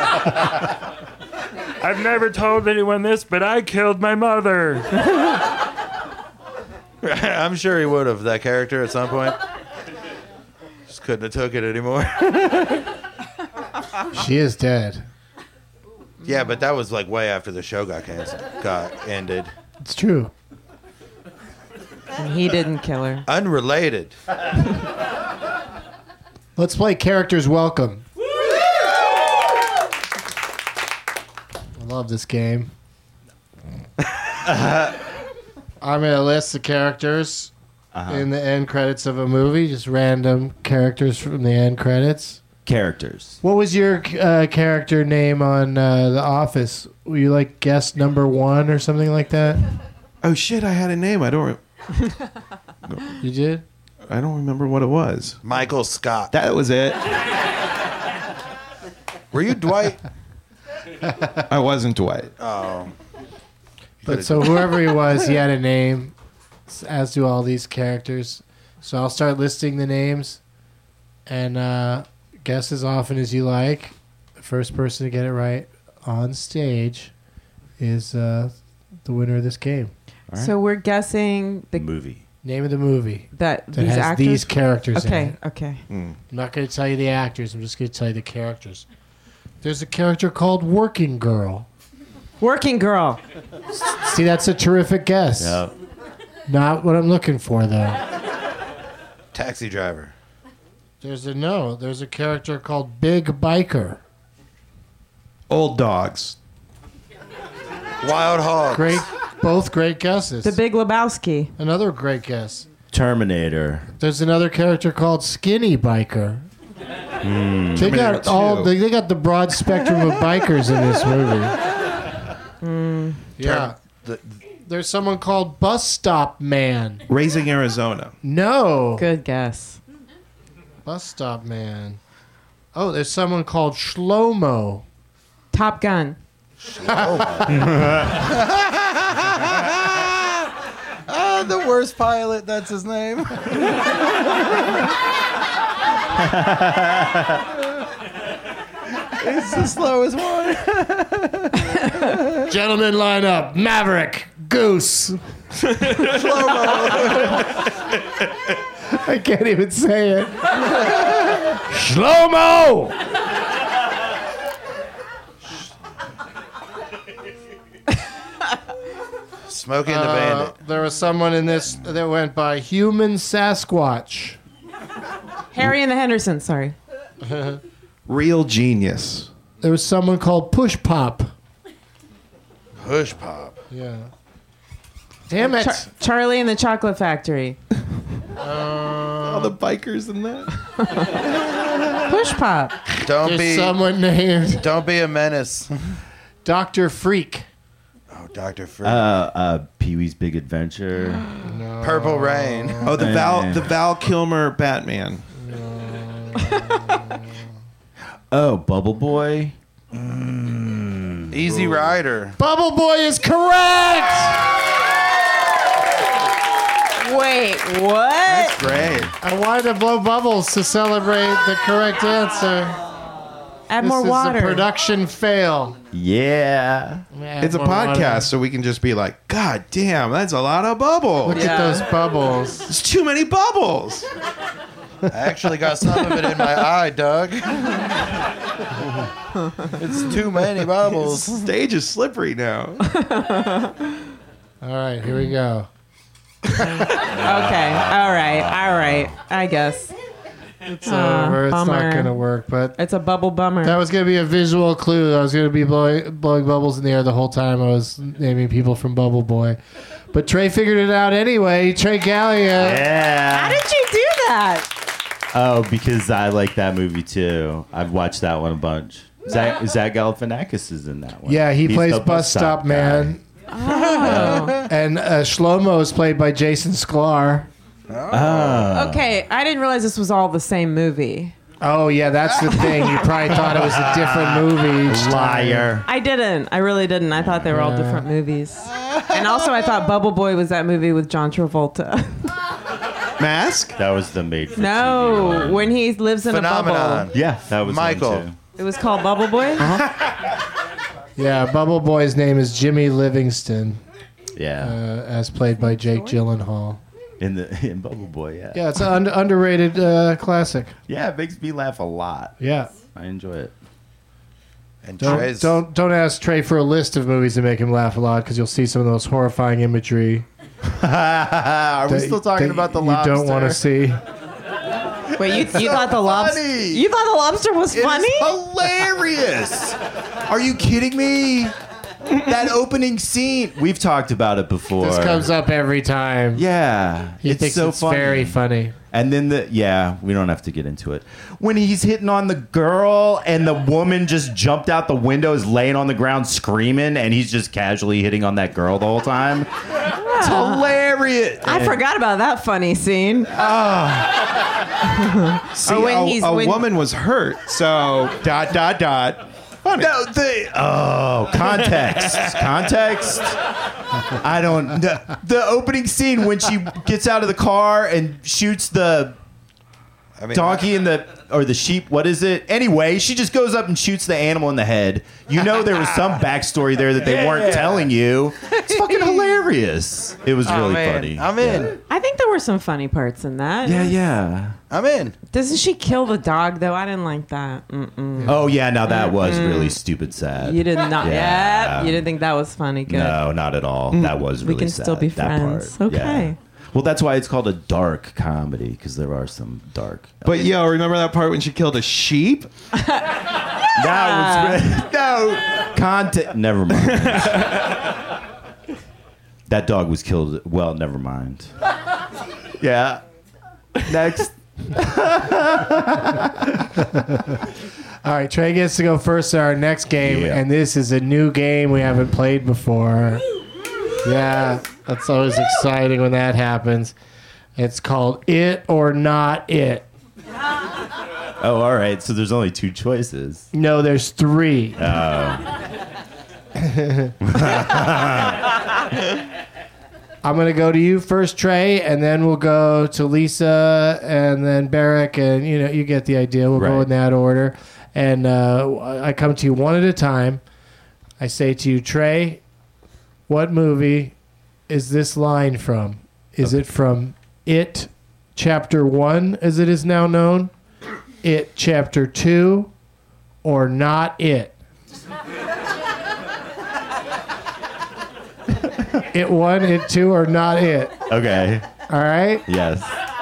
Speaker 15: I've never told anyone this, but I killed my mother.
Speaker 8: I'm sure he would have, that character, at some point. Just couldn't have took it anymore.
Speaker 6: She is dead.
Speaker 8: Yeah, but that was like way after the show got ended.
Speaker 6: It's true.
Speaker 10: And he didn't kill her.
Speaker 8: Unrelated.
Speaker 6: Let's play Characters Welcome. I love this game. I'm going to list the characters in the end credits of a movie, just random characters from the end credits.
Speaker 9: Characters.
Speaker 6: What was your character name on The Office? Were you like guest number 1 or something like that?
Speaker 11: Oh shit! I had a name. I don't.
Speaker 6: You did?
Speaker 11: I don't remember what it was.
Speaker 8: Michael Scott.
Speaker 11: That was it.
Speaker 8: Were you Dwight?
Speaker 11: I wasn't Dwight.
Speaker 8: Oh.
Speaker 6: But so whoever he was, he had a name, as do all these characters. So I'll start listing the names, and guess as often as you like. The first person to get it right on stage is the winner of this game.
Speaker 9: All right.
Speaker 10: So we're guessing the
Speaker 9: movie.
Speaker 6: Name of the movie
Speaker 10: that these
Speaker 6: has
Speaker 10: actors?
Speaker 6: these characters in it.
Speaker 10: Okay.
Speaker 6: I'm not going to tell you the actors. I'm just going to tell you the characters. There's a character called Working Girl.
Speaker 10: Working Girl.
Speaker 6: See, that's a terrific guess.
Speaker 9: Yep.
Speaker 6: Not what I'm looking for, though.
Speaker 8: Taxi Driver.
Speaker 6: There's a character called Big Biker.
Speaker 11: Old Dogs.
Speaker 8: Wild Hogs.
Speaker 6: Both great guesses.
Speaker 10: The Big Lebowski.
Speaker 6: Another great guess.
Speaker 9: Terminator.
Speaker 6: There's another character called Skinny Biker. They got they got the broad spectrum of bikers in this movie. Yeah. There's someone called Bus Stop Man.
Speaker 11: Raising Arizona.
Speaker 6: No.
Speaker 10: Good guess.
Speaker 6: Bus Stop Man. Oh, there's someone called Shlomo.
Speaker 10: Top Gun.
Speaker 8: The worst pilot, that's his name. It's the slowest one.
Speaker 6: Gentlemen, line up. Maverick. Goose. I can't even say it. Shlomo!
Speaker 8: Smoking the Bandit.
Speaker 6: There was someone in this that went by Human Sasquatch.
Speaker 10: Harry and the Hendersons, sorry.
Speaker 11: Real Genius.
Speaker 6: There was someone called Push Pop.
Speaker 8: Push Pop.
Speaker 6: Yeah. Damn it.
Speaker 10: Charlie and the Chocolate Factory.
Speaker 11: All the bikers in that.
Speaker 10: Push Pop.
Speaker 8: Don't
Speaker 6: There's
Speaker 8: be
Speaker 6: someone named
Speaker 8: Don't be a menace.
Speaker 6: Dr. Freak.
Speaker 8: Oh, Dr. Freak.
Speaker 9: Pee-wee's Big Adventure.
Speaker 8: Purple Rain.
Speaker 11: Oh, the Val Kilmer Batman.
Speaker 9: Oh, Bubble Boy.
Speaker 8: Easy Rider.
Speaker 6: Bubble Boy is correct.
Speaker 10: Wait, what?
Speaker 8: That's great.
Speaker 6: I wanted to blow bubbles to celebrate the correct answer.
Speaker 10: Add
Speaker 6: This
Speaker 10: more
Speaker 6: is
Speaker 10: water.
Speaker 6: a production fail.
Speaker 9: Yeah.
Speaker 11: It's a podcast, so we can just be like, God damn, that's a lot of bubbles.
Speaker 6: Look at those bubbles.
Speaker 11: There's too many bubbles.
Speaker 8: I actually got some of it in my eye, Doug. It's too many bubbles.
Speaker 11: The stage is slippery now.
Speaker 6: All right, here we go.
Speaker 10: Okay, all right. I guess.
Speaker 6: It's over. It's
Speaker 10: bummer.
Speaker 6: not going to work, but
Speaker 10: It's a bubble bummer.
Speaker 6: that was going to be a visual clue. I was going to be blowing bubbles in the air the whole time I was naming people from Bubble Boy. But Trey figured it out anyway. Trey Gallia.
Speaker 9: Yeah.
Speaker 10: How did you do that?
Speaker 9: Oh, because I like that movie too. I've watched that one a bunch. Zach Galifianakis is in that one.
Speaker 6: Yeah, he
Speaker 9: He's
Speaker 6: plays
Speaker 9: the
Speaker 6: Bus Stop Man.
Speaker 10: Oh.
Speaker 6: And Shlomo is played by Jason Sklar.
Speaker 9: Oh.
Speaker 10: Okay, I didn't realize this was all the same movie.
Speaker 6: Oh, yeah, that's the thing. You probably thought it was a different movie each time.
Speaker 9: Liar.
Speaker 10: I didn't. I really didn't. I thought they were all different movies. And also, I thought Bubble Boy was that movie with John Travolta.
Speaker 11: Mask?
Speaker 9: That was the made for
Speaker 10: No, when he lives in a
Speaker 8: Phenomenon.
Speaker 10: bubble.
Speaker 9: Yeah, that was
Speaker 8: Michael.
Speaker 9: one too.
Speaker 10: It was called Bubble Boy?
Speaker 6: Yeah, Bubble Boy's name is Jimmy Livingston,
Speaker 9: Yeah.
Speaker 6: as played by Jake Gyllenhaal.
Speaker 9: In Bubble Boy, yeah.
Speaker 6: Yeah, it's an underrated classic.
Speaker 9: Yeah, it makes me laugh a lot.
Speaker 6: Yeah.
Speaker 9: I enjoy it.
Speaker 8: And
Speaker 6: Don't ask Trey for a list of movies that make him laugh a lot because you'll see some of those horrifying imagery.
Speaker 9: Are we still talking about the lobster?
Speaker 6: You don't want to see.
Speaker 10: Wait, you thought the lobster? You thought the lobster was funny?
Speaker 9: Hilarious. Are you kidding me? That opening scene. We've talked about it before.
Speaker 6: This comes up every time.
Speaker 9: Yeah.
Speaker 6: He thinks
Speaker 9: so
Speaker 6: it's
Speaker 9: funny.
Speaker 6: very funny.
Speaker 9: And then we don't have to get into it. When he's hitting on the girl and the woman just jumped out the window, is laying on the ground screaming, and he's just casually hitting on that girl the whole time. It's hilarious.
Speaker 10: I forgot about that funny scene.
Speaker 11: See,
Speaker 10: Or when
Speaker 11: a
Speaker 10: he's- when-
Speaker 11: woman was hurt, so ... Funny.
Speaker 9: No, context. Context. I don't. The opening scene when she gets out of the car and shoots the donkey in the sheep. What is it? Anyway, she just goes up and shoots the animal in the head. You know there was some backstory there that they weren't telling you. It's fucking hilarious. It was really funny.
Speaker 8: I'm in.
Speaker 9: Yeah.
Speaker 10: I think there were some funny parts in that.
Speaker 9: Yeah.
Speaker 8: I'm in.
Speaker 10: Doesn't she kill the dog though? I didn't like that. Mm-mm.
Speaker 9: Oh yeah, now that was really stupid sad.
Speaker 10: You did not.
Speaker 9: Yeah.
Speaker 10: Yep. You didn't think that was funny. Good.
Speaker 9: No, not at all. That was really
Speaker 10: We can
Speaker 9: sad,
Speaker 10: still be
Speaker 9: that
Speaker 10: friends.
Speaker 9: part.
Speaker 10: Okay.
Speaker 9: Yeah. Well, that's why it's called a dark comedy, because there are some dark.
Speaker 11: But yo, remember that part when she killed a sheep?
Speaker 9: That was no content. Never mind. That dog was killed. Well, never mind. Yeah. Next.
Speaker 6: All right, Trey gets to go first to our next game, and this is a new game we haven't played before. Yeah, that's always exciting when that happens. It's called It or Not It.
Speaker 9: Oh, all right. So there's only two choices.
Speaker 6: No, there's three. I'm going to go to you first, Trey, and then we'll go to Lisa, and then Barrick, and you get the idea. We'll go in that order. And I come to you one at a time. I say to you, Trey, what movie is this line from? Is it from It Chapter 1, as it is now known, It Chapter 2, or Not It? It 1, It 2, or Not It?
Speaker 9: Okay.
Speaker 6: All right?
Speaker 9: Yes.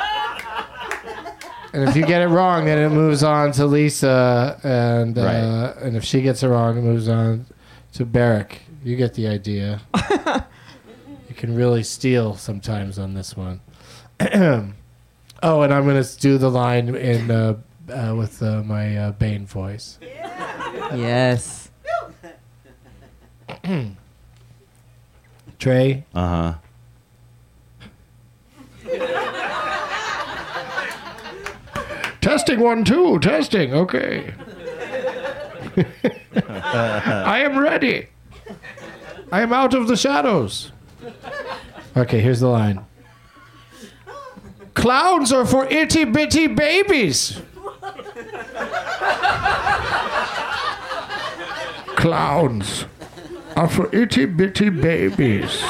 Speaker 6: And if you get it wrong, then it moves on to Lisa, and if she gets it wrong, it moves on to Barrick. You get the idea. You can really steal sometimes on this one. Oh, and I'm going to do the line in with my Bane voice.
Speaker 10: Yes.
Speaker 6: Trey?
Speaker 9: Uh-huh.
Speaker 6: Testing 1, 2. Testing. Okay. I am ready. I am out of the shadows. Okay, here's the line. Clowns are for itty bitty babies. Clowns are for itty bitty babies.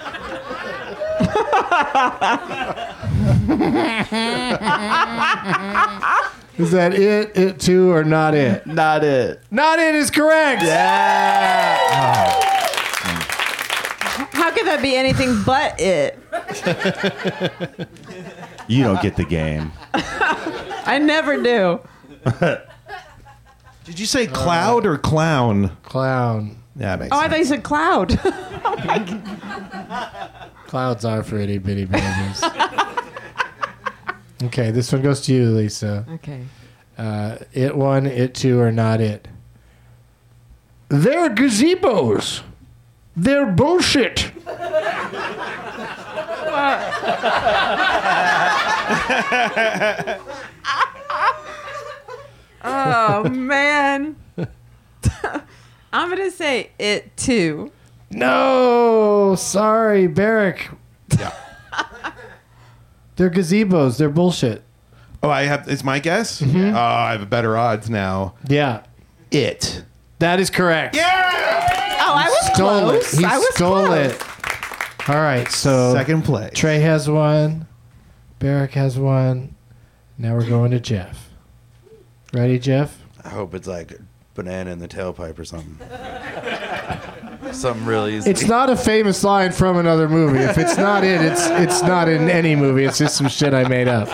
Speaker 6: Is that it? It too, or not it?
Speaker 9: Not it.
Speaker 6: Not it is correct.
Speaker 9: Yeah.
Speaker 10: How could that be anything but it?
Speaker 9: You don't get the game.
Speaker 10: I never do.
Speaker 11: Did you say cloud or clown?
Speaker 6: Clown.
Speaker 11: Yeah, that makes
Speaker 10: Oh, I
Speaker 11: sense.
Speaker 10: thought you said cloud.
Speaker 6: Clouds are for itty bitty babies. Okay, this one goes to you, Lisa.
Speaker 10: Okay.
Speaker 6: It 1, it 2, or not it? They're gazebos. They're bullshit.
Speaker 10: Oh, man. I'm going to say it too.
Speaker 6: No, sorry, Barrick.
Speaker 11: Yeah.
Speaker 6: They're gazebos. They're bullshit.
Speaker 11: Oh, I have. It's my guess.
Speaker 6: Mhm.
Speaker 11: Oh, I have better odds now.
Speaker 6: Yeah.
Speaker 11: It.
Speaker 6: That is correct.
Speaker 10: Oh, I was
Speaker 6: Stole
Speaker 10: close.
Speaker 6: it. He
Speaker 10: I was
Speaker 6: stole
Speaker 10: close.
Speaker 6: it. All right, so
Speaker 11: Second place.
Speaker 6: Trey has 1. Barrick has 1. Now we're going to Jeff. Ready, Jeff?
Speaker 8: I hope it's like banana in the tailpipe or something. Something really easy.
Speaker 6: It's not a famous line from another movie. If it's not it, it's not in any movie. It's just some shit I made up.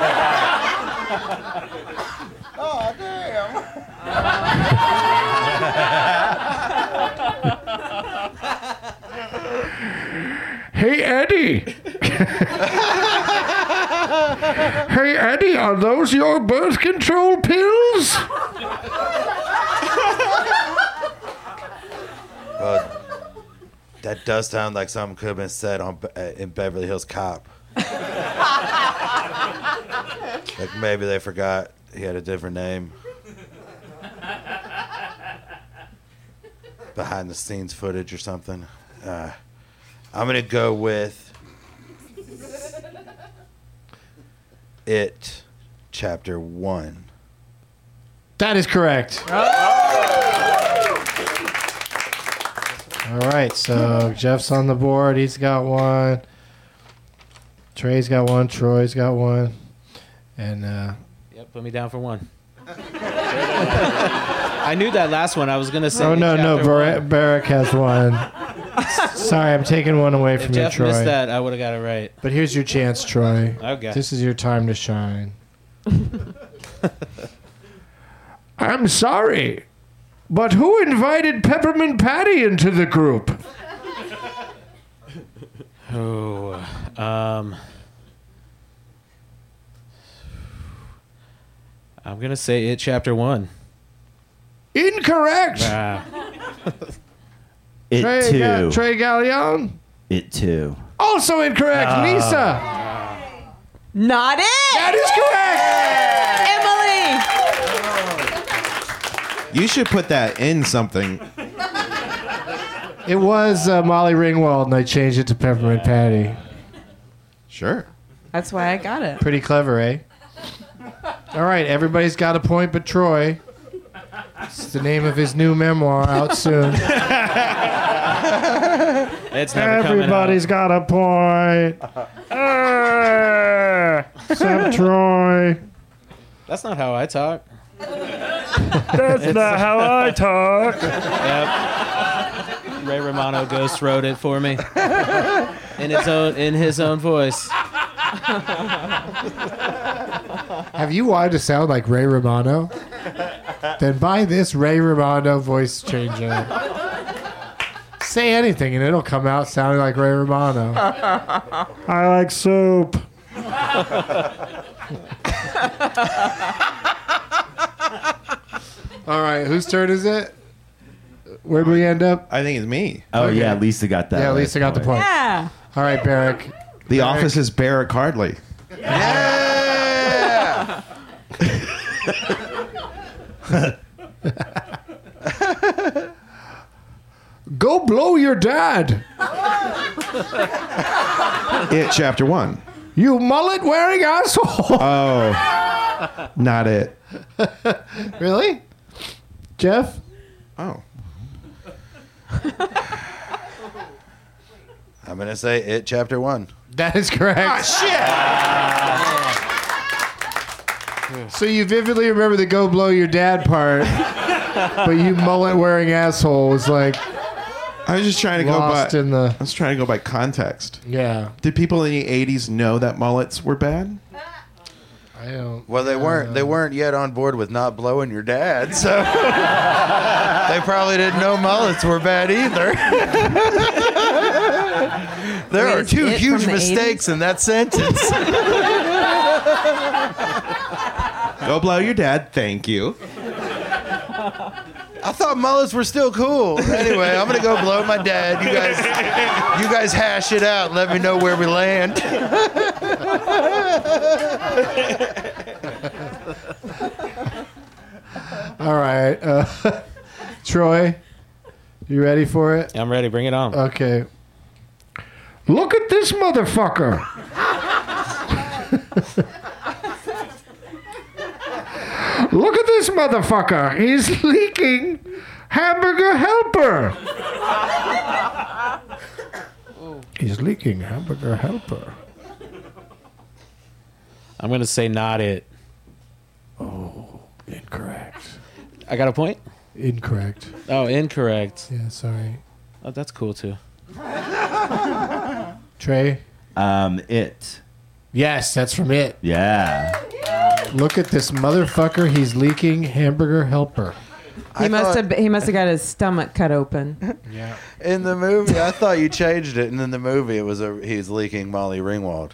Speaker 8: Oh, damn.
Speaker 6: Hey, Eddie. Hey, Eddie, are those your birth control pills?
Speaker 8: That does sound like something could have been said on in Beverly Hills Cop. Like maybe they forgot he had a different name. Behind the scenes footage or something. I'm gonna go with It, Chapter 1.
Speaker 6: That is correct. All right, so Jeff's on the board. He's got 1. Trey's got 1. Troy's got 1. And
Speaker 12: Yep, put me down for 1. I knew that last one. I was gonna say.
Speaker 6: oh no,
Speaker 12: chapter 1.
Speaker 6: Barrick has 1. Sorry, I'm taking 1 away
Speaker 12: If
Speaker 6: from you,
Speaker 12: Jeff
Speaker 6: Troy.
Speaker 12: missed that, I would have got it right.
Speaker 6: But here's your chance, Troy.
Speaker 12: Okay.
Speaker 6: This is your time to shine. I'm sorry, but who invited Peppermint Patty into the group?
Speaker 12: Oh, I'm gonna say It, Chapter 1.
Speaker 6: Incorrect.
Speaker 12: Ah.
Speaker 9: It
Speaker 6: Trey,
Speaker 9: too.
Speaker 6: Trey Gallion.
Speaker 9: It too.
Speaker 6: Also incorrect.
Speaker 12: Ah.
Speaker 6: Lisa.
Speaker 10: Not it.
Speaker 6: That
Speaker 10: Emily.
Speaker 11: You should put that in something.
Speaker 6: It was Molly Ringwald, and I changed it to Peppermint Patty.
Speaker 11: Sure.
Speaker 10: That's why I got it.
Speaker 6: Pretty clever, eh? All right, everybody's got a point but Troy. It's the name of his new memoir, out soon.
Speaker 12: It's never
Speaker 6: Everybody's got a point. Except Troy.
Speaker 12: That's not how I talk.
Speaker 15: That's not how I talk.
Speaker 12: Yep. Ray Romano ghost wrote it for me in his own voice.
Speaker 6: Have you wanted to sound like Ray Romano? Then buy this Ray Romano voice changer. Say anything and it'll come out sounding like Ray Romano. I like soup. All right, whose turn is it? Where'd we end up?
Speaker 11: I think it's me.
Speaker 9: Oh, yeah, Lisa got that.
Speaker 6: Yeah, Lisa got the point.
Speaker 10: Yeah.
Speaker 6: All right, Barrick.
Speaker 11: The Office is Barrick Hardly.
Speaker 8: Yeah.
Speaker 6: Go blow your dad.
Speaker 11: It Chapter 1.
Speaker 6: You mullet-wearing asshole.
Speaker 11: Oh, not it.
Speaker 6: Really? Jeff?
Speaker 11: Oh.
Speaker 8: I'm going to say It Chapter 1.
Speaker 6: That is correct. So you vividly remember the go blow your dad part, but you mullet-wearing asshole was like...
Speaker 11: I was just trying to go by.
Speaker 6: I
Speaker 11: was trying to go by context.
Speaker 6: Yeah.
Speaker 11: Did people in the '80s know that mullets were bad?
Speaker 6: I don't.
Speaker 8: Well, they weren't. They weren't yet on board with not blowing your dad, so they probably didn't know mullets were bad either. There are two huge mistakes in that sentence.
Speaker 11: Go blow your dad. Thank you.
Speaker 8: I thought mullets were still cool. Anyway, I'm gonna go blow my dad. You guys hash it out. Let me know where we land.
Speaker 6: All right. Troy, you ready for it?
Speaker 12: I'm ready. Bring it on.
Speaker 6: Okay. Look at this motherfucker. Look at this motherfucker. He's leaking hamburger helper. He's leaking hamburger helper.
Speaker 12: I'm going to say not it.
Speaker 6: Oh, incorrect.
Speaker 12: I got a point?
Speaker 6: Incorrect.
Speaker 12: Oh, incorrect.
Speaker 6: Yeah, sorry.
Speaker 12: Oh, that's cool too.
Speaker 6: Trey?
Speaker 9: It.
Speaker 6: Yes, that's from It.
Speaker 9: Yeah.
Speaker 6: Look at this motherfucker. He's leaking hamburger helper.
Speaker 10: He must have got his stomach cut open.
Speaker 6: Yeah.
Speaker 8: In the movie, I thought you changed it, and in the movie, it was he's leaking Molly Ringwald.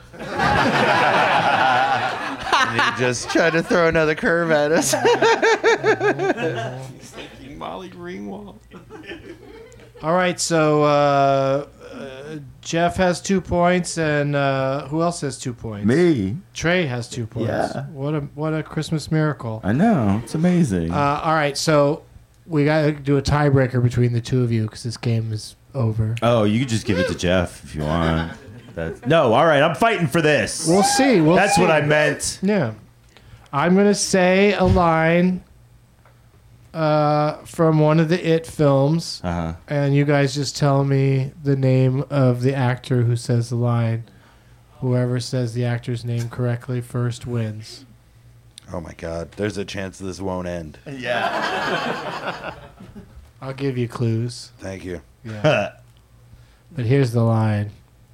Speaker 8: And he just tried to throw another curve at us.
Speaker 11: He's leaking Molly Ringwald.
Speaker 6: All right, so Jeff has 2 points, and who else has 2 points?
Speaker 9: Me.
Speaker 6: Trey has 2 points.
Speaker 9: Yeah.
Speaker 6: What a Christmas miracle.
Speaker 9: I know. It's amazing.
Speaker 6: All right, so we got to do a tiebreaker between the two of you because this game is over.
Speaker 9: Oh, you could just give it to Jeff if you want. No, all right. I'm fighting for this.
Speaker 6: We'll see.
Speaker 9: That's
Speaker 6: see.
Speaker 9: what I meant.
Speaker 6: Yeah. I'm going to say a line from one of the It films, and you guys just tell me the name of the actor who says the line. Whoever says the actor's name correctly first wins.
Speaker 8: Oh my God! There's a chance this won't end.
Speaker 9: Yeah.
Speaker 6: I'll give you clues.
Speaker 8: Thank you.
Speaker 6: Yeah. But here's the line.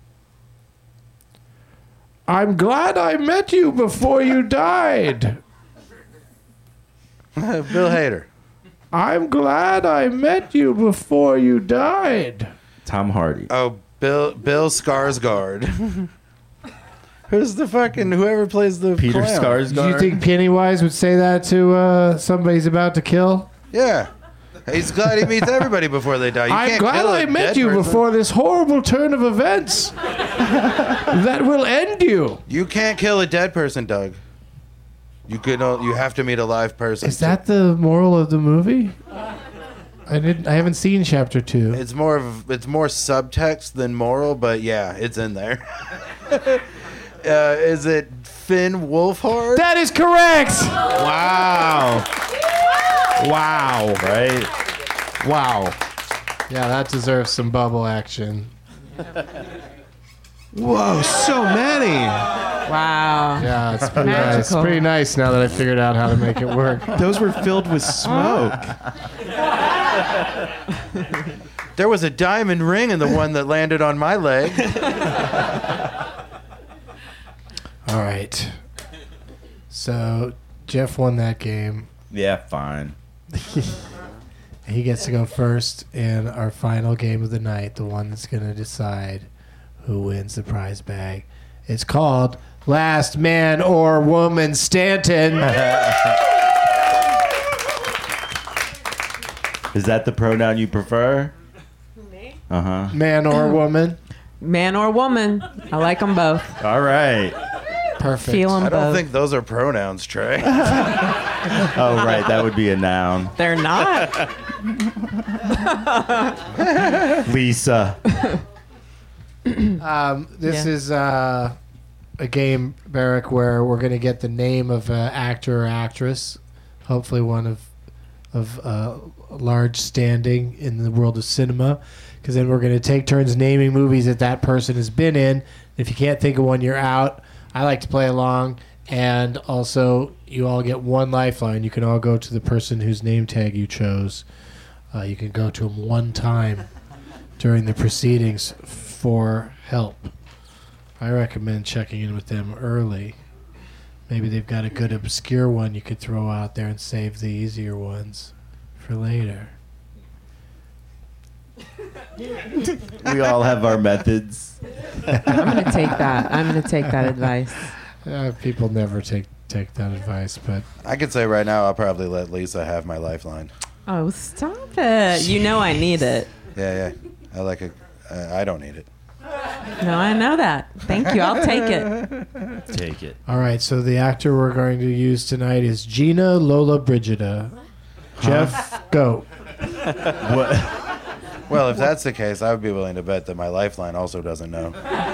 Speaker 6: I'm glad I met you before you died.
Speaker 8: Bill Hader.
Speaker 6: I'm glad I met you before you died.
Speaker 9: Tom Hardy.
Speaker 8: Oh, Bill Skarsgård. Who's the fucking whoever plays the
Speaker 9: Peter
Speaker 8: clown?
Speaker 9: Skarsgård.
Speaker 6: Do you think Pennywise would say that to somebody he's about to kill?
Speaker 8: Yeah. He's glad he meets everybody before they die. You
Speaker 6: I'm
Speaker 8: can't
Speaker 6: glad
Speaker 8: kill a
Speaker 6: I met
Speaker 8: dead
Speaker 6: you
Speaker 8: person.
Speaker 6: before this horrible turn of events that will end you.
Speaker 8: You can't kill a dead person, Doug. You have to meet a live person.
Speaker 6: Is that the moral of the movie? I haven't seen chapter 2.
Speaker 8: It's more subtext than moral, but yeah, it's in there. Is it Finn Wolfhard?
Speaker 6: That is correct.
Speaker 11: Wow. Wow.
Speaker 9: Right?
Speaker 6: Wow. Yeah, that deserves some bubble action.
Speaker 11: Whoa, so many.
Speaker 10: Wow.
Speaker 6: Yeah, it's pretty nice.
Speaker 10: Magical.
Speaker 6: Pretty nice now that I figured out how to make it work.
Speaker 11: Those were filled with smoke.
Speaker 8: There was a diamond ring in the one that landed on my leg.
Speaker 6: All right. So, Jeff won that game.
Speaker 9: Yeah, fine.
Speaker 6: He gets to go first in our final game of the night, the one that's going to decide who wins the prize bag. It's called Last Man or Woman Stanton.
Speaker 9: Is that the pronoun you prefer?
Speaker 10: Me?
Speaker 9: Uh-huh.
Speaker 6: Man or woman?
Speaker 10: Man or woman. I like them both.
Speaker 9: All right.
Speaker 6: Perfect.
Speaker 10: Feel 'em
Speaker 8: I don't
Speaker 10: both.
Speaker 8: think those are pronouns, Trey.
Speaker 9: Oh, right. That would be a noun.
Speaker 10: They're not.
Speaker 9: Lisa.
Speaker 6: This is a game, Barrick, where we're going to get the name of an actor or actress, hopefully one of large standing in the world of cinema, because then we're going to take turns naming movies that person has been in. If you can't think of one, you're out. I like to play along, and also you all get one lifeline. You can all go to the person whose name tag you chose. You can go to them one time during the proceedings for help. I recommend checking in with them early. Maybe they've got a good obscure one you could throw out there and save the easier ones for later.
Speaker 9: We all have our methods.
Speaker 10: I'm going to take that. I'm going to take that advice.
Speaker 6: People never take that advice, but
Speaker 8: I could say right now I'll probably let Lisa have my lifeline.
Speaker 10: Oh, stop it. You know I need it.
Speaker 8: Yeah. I like it. I don't need it.
Speaker 10: No, I know that. Thank you. I'll take it.
Speaker 9: Take it.
Speaker 6: all right. So the actor we're going to use tonight is Gina Lola Brigida. Jeff, go.
Speaker 9: What?
Speaker 8: Well, if that's the case, I would be willing to bet that my lifeline also doesn't know.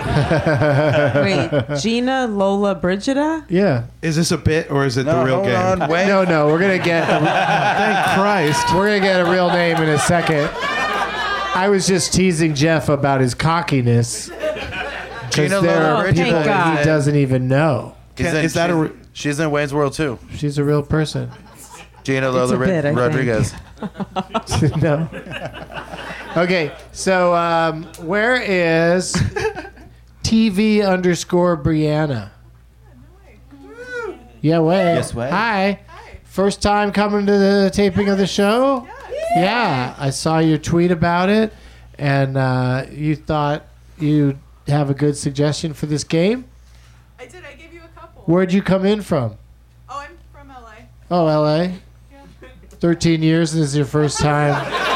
Speaker 10: Wait, Gina Lola Brigida?
Speaker 6: Yeah.
Speaker 11: Is this a bit or is it the real
Speaker 8: hold
Speaker 11: game?
Speaker 8: on, wait.
Speaker 6: No. We're gonna get.
Speaker 11: Thank Christ.
Speaker 6: We're gonna get a real name in a second. I was just teasing Jeff about his cockiness.
Speaker 8: Gina
Speaker 6: Because there
Speaker 8: Lola
Speaker 6: are
Speaker 8: Brigida.
Speaker 6: people that he doesn't even know.
Speaker 11: Is that a?
Speaker 8: She's in Wayne's World too.
Speaker 6: She's a real person.
Speaker 8: Gina Lola
Speaker 10: a bit, I think.
Speaker 8: Rodriguez.
Speaker 6: No. Okay, so where is TV_Brianna? Yeah, way.
Speaker 9: Yes, way.
Speaker 6: Hi. First time coming to the taping of the show? Yeah. I saw your tweet about it, and you thought you'd have a good suggestion for this game?
Speaker 16: I did. I gave you a couple.
Speaker 6: Where'd you come in from?
Speaker 16: Oh, I'm from LA.
Speaker 6: Oh, LA? 13 years, this is your first time.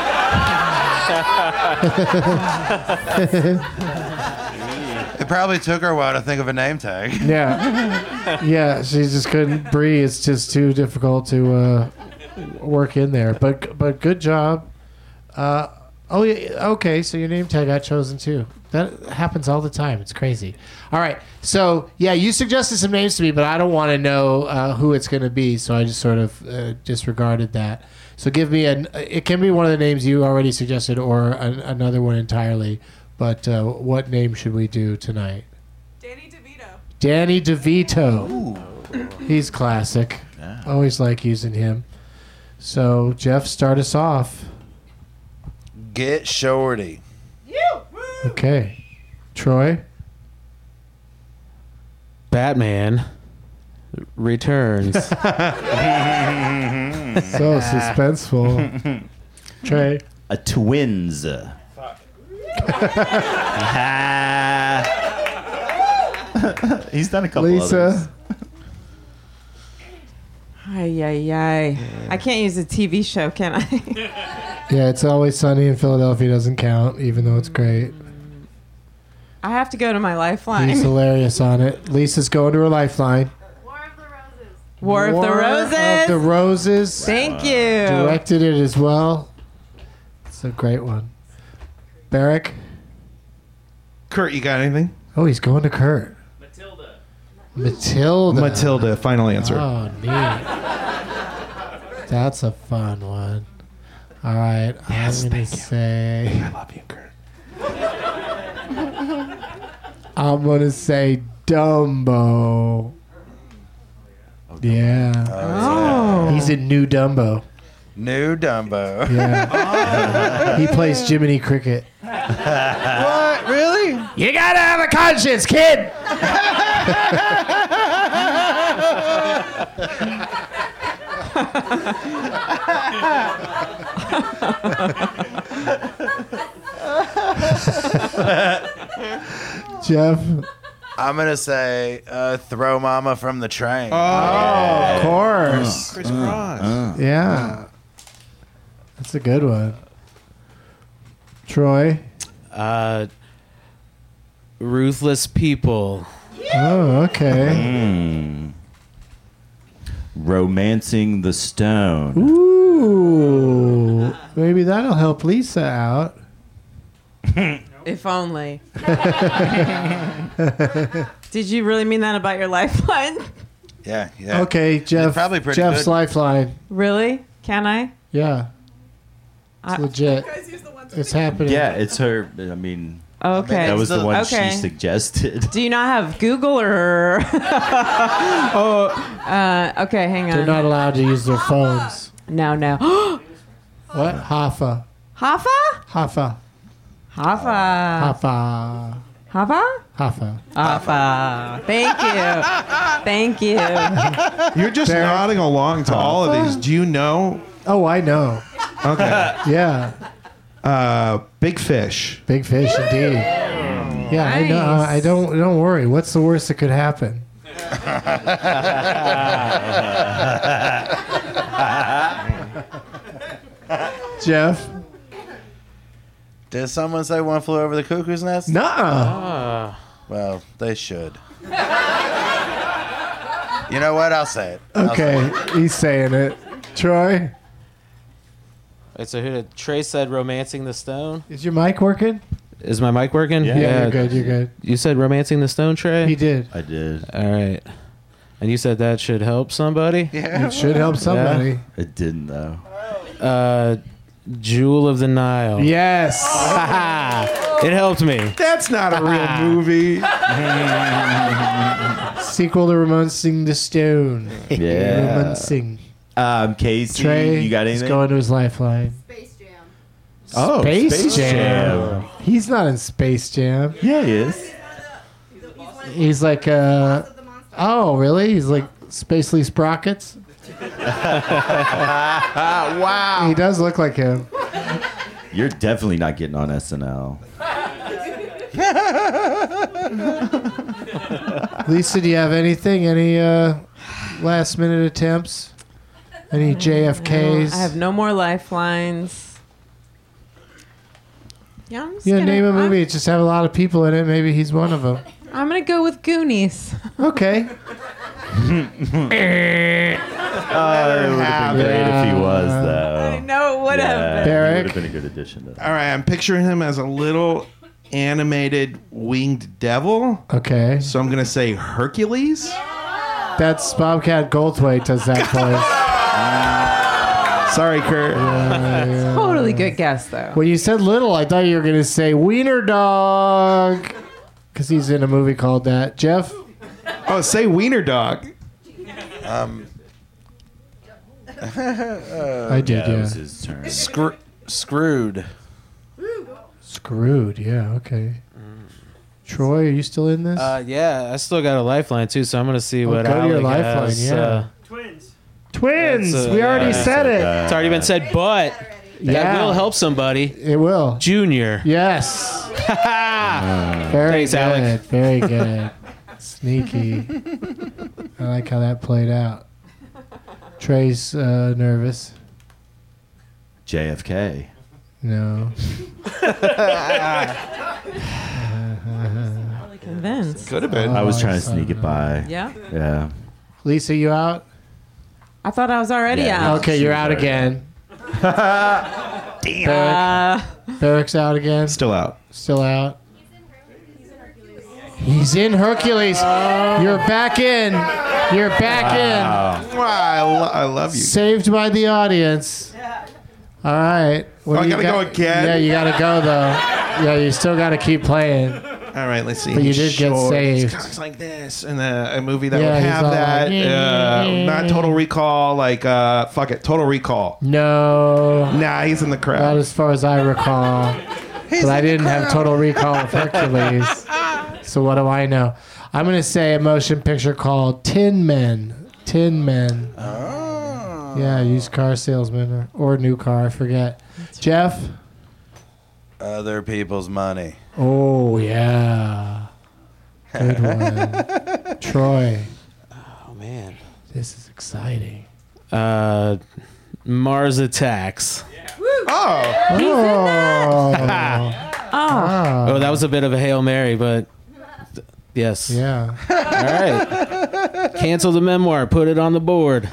Speaker 8: It probably took her a while to think of a name tag.
Speaker 6: Yeah, she just couldn't breathe. It's just too difficult to work in there. But good job. Yeah, okay. So your name tag got chosen too. That happens all the time. It's crazy. All right. So yeah, you suggested some names to me, but I don't want to know who it's going to be. So I just sort of disregarded that. So give me it can be one of the names you already suggested or another one entirely. But what name should we do tonight?
Speaker 16: Danny DeVito.
Speaker 6: Danny DeVito. Ooh. He's classic. Yeah. Always like using him. So, Jeff, start us off.
Speaker 8: Get Shorty.
Speaker 6: Okay. Troy?
Speaker 12: Batman Returns.
Speaker 6: So suspenseful. Trey?
Speaker 9: A twins. He's done a couple
Speaker 6: Lisa?
Speaker 9: others.
Speaker 10: Ay. I can't use a TV show, can I?
Speaker 6: Yeah, It's Always Sunny in Philadelphia doesn't count, even though it's great.
Speaker 10: I have to go to my lifeline.
Speaker 6: He's hilarious on it. Lisa's going to her lifeline.
Speaker 10: War of the Roses.
Speaker 6: Of the Roses.
Speaker 10: Thank you.
Speaker 6: Directed it as well. It's a great one. Barrick?
Speaker 11: Kurt, you got anything?
Speaker 6: Oh, he's going to Kurt. Matilda.
Speaker 11: Final answer.
Speaker 6: Oh, neat. That's a fun one. All right.
Speaker 11: Yes,
Speaker 6: I'm going to say...
Speaker 11: I love you, Kurt.
Speaker 6: I'm going to say Dumbo. Yeah.
Speaker 10: Oh.
Speaker 6: He's in New Dumbo.
Speaker 8: New Dumbo.
Speaker 6: Yeah. He plays Jiminy Cricket.
Speaker 8: What? Really?
Speaker 6: You gotta have a conscience, kid! Jeff?
Speaker 8: I'm going to say Throw Mama from the Train.
Speaker 6: Oh, of course.
Speaker 11: Chris Cross.
Speaker 6: Yeah. That's a good one. Troy?
Speaker 12: Ruthless People.
Speaker 6: Oh, okay.
Speaker 9: Romancing the Stone.
Speaker 6: Ooh. Maybe that'll help Lisa out.
Speaker 10: If only. Did you really mean that about your lifeline?
Speaker 8: Yeah, yeah.
Speaker 6: Okay, Jeff.
Speaker 8: It's probably pretty
Speaker 6: Jeff's
Speaker 8: good.
Speaker 6: lifeline.
Speaker 10: Really? Can I?
Speaker 6: Yeah. It's legit. It's happening.
Speaker 9: Yeah, it's her. I mean,
Speaker 10: Okay.
Speaker 9: that was the one
Speaker 10: Okay.
Speaker 9: she suggested.
Speaker 10: Do you not have Google or? Okay, hang on.
Speaker 6: They're not allowed to use their phones.
Speaker 10: No.
Speaker 6: What? Hoffa.
Speaker 10: Hoffa?
Speaker 6: Hoffa.
Speaker 10: Hoffa.
Speaker 6: Hoffa.
Speaker 10: Hoffa?
Speaker 6: Hoffa.
Speaker 10: Hoffa. Thank you.
Speaker 11: You're just nodding along to all of these. Do you know?
Speaker 6: Oh, I know.
Speaker 11: Okay.
Speaker 6: Yeah.
Speaker 11: Big Fish.
Speaker 6: Big Fish, indeed. Yeah, I know. I don't worry. What's the worst that could happen? Jeff?
Speaker 8: Did someone say One Flew Over the Cuckoo's Nest?
Speaker 6: Nuh-uh.
Speaker 8: Well, they should. You know what? I'll say it.
Speaker 6: Okay, he's saying it. Troy?
Speaker 12: Wait, so who did Trey said Romancing the Stone?
Speaker 6: Is your mic working?
Speaker 12: Is my mic working?
Speaker 6: Yeah, you're good, you're good.
Speaker 12: You said Romancing the Stone, Trey?
Speaker 6: He did.
Speaker 9: I did.
Speaker 12: All right. And you said that should help somebody?
Speaker 6: It should help somebody.
Speaker 12: Yeah.
Speaker 9: It didn't, though.
Speaker 12: Jewel of the Nile.
Speaker 6: Yes.
Speaker 12: It helped me.
Speaker 11: That's not a real movie.
Speaker 6: Sequel to Romancing the Stone.
Speaker 9: Yeah.
Speaker 6: Romancing.
Speaker 9: Casey,
Speaker 6: Trey
Speaker 9: you got
Speaker 6: is
Speaker 9: anything?
Speaker 6: going to his lifeline.
Speaker 9: Oh,
Speaker 6: Space Jam. He's not in Space Jam.
Speaker 9: Yeah, he is.
Speaker 6: He's like, oh, really? He's like Spacely Sprockets?
Speaker 9: Wow.
Speaker 6: He does look like him.
Speaker 9: You're definitely not getting on SNL.
Speaker 6: Lisa, do you have anything? Any last minute attempts? Any JFKs?
Speaker 10: I have no more lifelines. Yeah, I'm just
Speaker 6: Yeah,
Speaker 10: gonna,
Speaker 6: name a movie. It just have a lot of people in it. Maybe he's one of them.
Speaker 10: I'm gonna go with Goonies.
Speaker 6: Okay.
Speaker 9: It would have been great if he was, though.
Speaker 10: I know it would have been.
Speaker 9: He
Speaker 6: Derek?
Speaker 9: would have been a good addition to that.
Speaker 11: All right, I'm picturing him as a little animated winged devil.
Speaker 6: Okay.
Speaker 11: So I'm going to say Hercules.
Speaker 6: That's Bobcat Goldthwait does that voice.
Speaker 11: Sorry, Kurt.
Speaker 10: Totally good guess, though.
Speaker 6: When you said little, I thought you were going to say Wiener Dog. Because he's in a movie called that. Jeff?
Speaker 11: Oh, say Wiener Dog.
Speaker 6: I did, yeah.
Speaker 9: That was his turn.
Speaker 8: Screwed.
Speaker 6: Screwed, yeah, okay. Troy, are you still in this?
Speaker 12: Yeah, I still got a lifeline, too, so I'm going to see what
Speaker 6: go to your
Speaker 12: Alec
Speaker 6: lifeline,
Speaker 12: has.
Speaker 6: yeah.
Speaker 15: Twins.
Speaker 6: We already said it.
Speaker 12: It's already been said, but that will help somebody.
Speaker 6: It will.
Speaker 12: Junior.
Speaker 6: Yes. Very
Speaker 12: Thanks,
Speaker 6: good.
Speaker 12: Alec.
Speaker 6: Very good. Sneaky. I like how that played out. Trey's nervous.
Speaker 9: JFK.
Speaker 6: No.
Speaker 10: Really convinced.
Speaker 11: Could have been.
Speaker 9: I was trying to sneak it by.
Speaker 10: Yeah?
Speaker 9: Yeah.
Speaker 6: Lisa, you out?
Speaker 10: I thought I was already
Speaker 9: Yeah.
Speaker 10: out.
Speaker 6: Okay, you're out again.
Speaker 10: Uh,
Speaker 6: Barrick's out again.
Speaker 11: Still out.
Speaker 6: Still out. He's in Hercules. You're back in. You're back in.
Speaker 11: Wow, I love you.
Speaker 6: Saved by the audience. All right. What
Speaker 11: Oh,
Speaker 6: do
Speaker 11: I
Speaker 6: you
Speaker 11: gotta go again?
Speaker 6: Yeah, you got to go, though. Yeah, you still got to keep playing.
Speaker 11: All right, let's see.
Speaker 6: But you did get
Speaker 11: Short.
Speaker 6: saved.
Speaker 11: It's like this, and a movie that
Speaker 6: Yeah,
Speaker 11: would
Speaker 6: he's
Speaker 11: have
Speaker 6: all
Speaker 11: that.
Speaker 6: like,
Speaker 11: Not Total Recall. Like, fuck it, Total Recall.
Speaker 6: No.
Speaker 11: Nah, he's in the crowd.
Speaker 6: Not as far as I recall. But I didn't have Total Recall with Hercules. So what do I know? I'm going to say a motion picture called Tin Men. Tin Men.
Speaker 8: Oh.
Speaker 6: Yeah, used car salesman or new car, I forget. Jeff?
Speaker 8: Other people's money.
Speaker 6: Oh, yeah. Good one. Troy.
Speaker 12: Oh, man.
Speaker 6: This is exciting.
Speaker 12: Mars Attacks. Oh, that was a bit of a Hail Mary, but yes.
Speaker 6: Yeah.
Speaker 12: All right. Cancel the memoir. Put it on the board.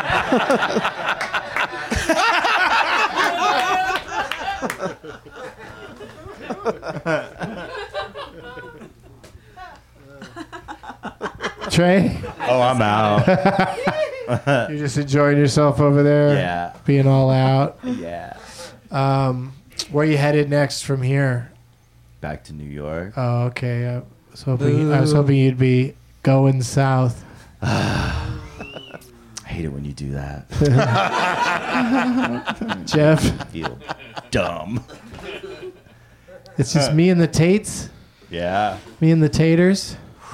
Speaker 6: Trey?
Speaker 9: Oh, I'm out.
Speaker 6: You're just enjoying yourself over there?
Speaker 9: Yeah.
Speaker 6: Being all out?
Speaker 9: Yeah.
Speaker 6: Where are you headed next from here?
Speaker 9: Back to New York.
Speaker 6: Oh, okay. I was hoping you'd be going south.
Speaker 9: I hate it when you do that.
Speaker 6: Jeff?
Speaker 9: I feel dumb.
Speaker 6: It's just me and the Tates?
Speaker 9: Yeah.
Speaker 6: Me and the Taters?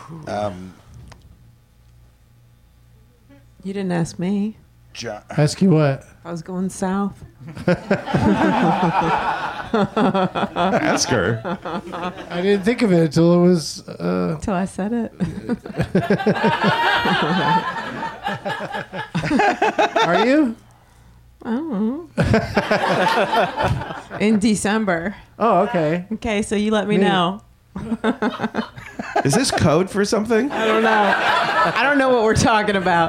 Speaker 10: You didn't ask me.
Speaker 6: Ask you what?
Speaker 10: I was going south.
Speaker 9: Ask her.
Speaker 6: I didn't think of it until it was...
Speaker 10: Until I said it.
Speaker 6: Are you?
Speaker 10: I don't know. In December.
Speaker 6: Oh, okay.
Speaker 10: Okay, so you let me know.
Speaker 11: Is this code for something?
Speaker 10: I don't know. I don't know what we're talking about.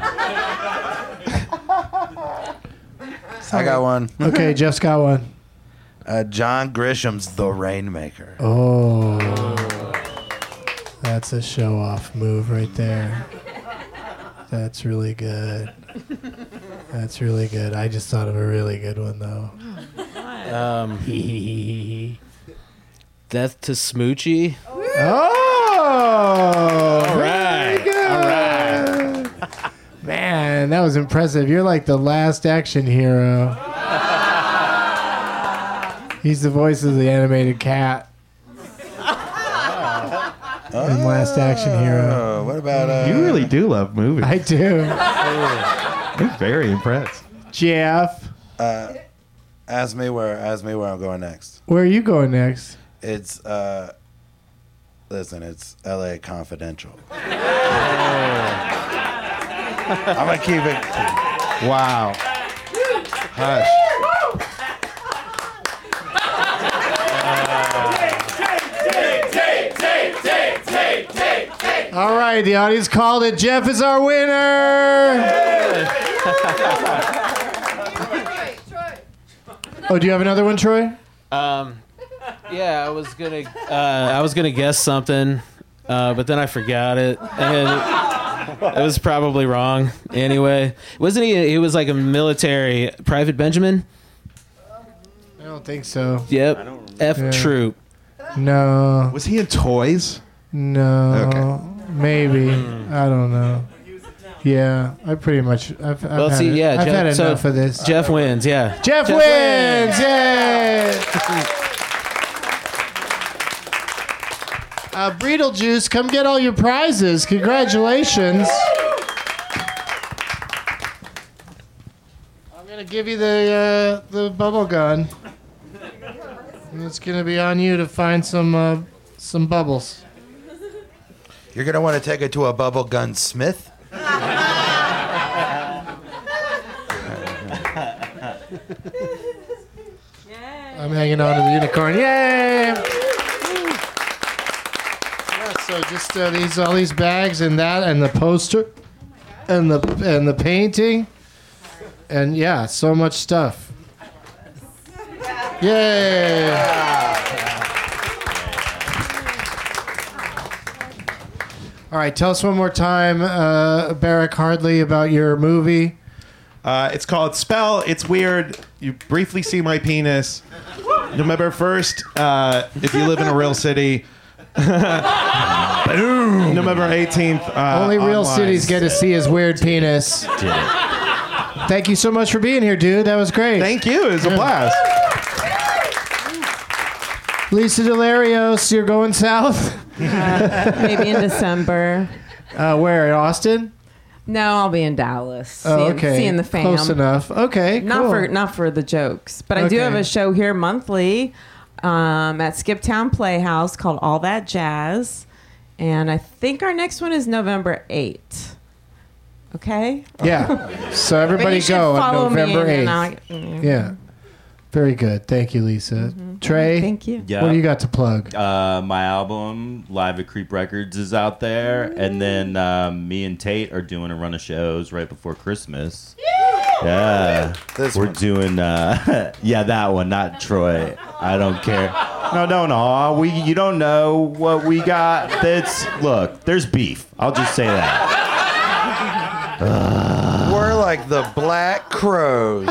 Speaker 8: I got one.
Speaker 6: Okay, Jeff's got one.
Speaker 8: John Grisham's The Rainmaker.
Speaker 6: Oh. That's a show-off move right there. That's really good. That's really good. I just thought of a really good one, though.
Speaker 12: Death to Smoochie.
Speaker 6: Oh!
Speaker 12: All right. All right.
Speaker 6: Man, that was impressive. You're like the last action hero. He's the voice of the animated cat. And Last Action Hero.
Speaker 8: What about...
Speaker 11: You really do love movies.
Speaker 6: I do.
Speaker 11: I'm very impressed.
Speaker 6: Jeff.
Speaker 8: Ask me where I'm going next.
Speaker 6: Where are you going next?
Speaker 8: It's listen, it's LA Confidential. I'm gonna keep it.
Speaker 11: Wow. Hush.
Speaker 6: All right, the audience called it. Jeff is our winner. Oh, do you have another one, Troy?
Speaker 12: Yeah, I was gonna guess something, but then I forgot it, and it was probably wrong. Anyway, wasn't he? He was like a military Private Benjamin.
Speaker 6: I don't think so.
Speaker 12: Yep. F Troop.
Speaker 6: No.
Speaker 11: Was he in Toys?
Speaker 6: No.
Speaker 11: Okay.
Speaker 6: Maybe. I don't know. Yeah, I've had enough of this.
Speaker 12: Jeff wins. Yeah.
Speaker 6: Jeff wins. Yay! Beetlejuice, come get all your prizes. Congratulations. I'm gonna give you the bubble gun. And it's gonna be on you to find some bubbles.
Speaker 8: You're gonna want to take it to a bubble gun smith.
Speaker 6: I'm hanging on to the unicorn. Yay! Yeah, so just all these bags and that and the poster and the painting and yeah, so much stuff. Yay! All right, tell us one more time, Barrick Hardley, about your movie.
Speaker 11: It's called Spell. It's weird. You briefly see my penis. November 1st, if you live in a real city. Boom. November 18th.
Speaker 6: Only real
Speaker 11: online.
Speaker 6: cities get to see his weird penis. Thank you so much for being here, dude. That was great.
Speaker 11: Thank you. It was a blast.
Speaker 6: Lisa Delarios, you're going south?
Speaker 10: Maybe in December.
Speaker 6: Where, in Austin?
Speaker 10: No, I'll be in Dallas.
Speaker 6: Okay.
Speaker 10: Seeing the fam.
Speaker 6: Close enough. Okay, cool.
Speaker 10: Not for the jokes. But I do have a show here monthly at Skiptown Playhouse called All That Jazz. And I think our next one is November 8th. Okay?
Speaker 6: Yeah. So everybody go on November 8th. Yeah. Very good. Thank you, Lisa. Trey,
Speaker 10: Thank you.
Speaker 9: Yeah.
Speaker 6: What do you got to plug?
Speaker 9: My album, Live at Creep Records, is out there. And then me and Tate are doing a run of shows right before Christmas. Yeah. We're doing, yeah, that one, not Troy. I don't care. No, don't awe. You don't know what we got. Look, there's beef. I'll just say that.
Speaker 8: We're like the Black Crows.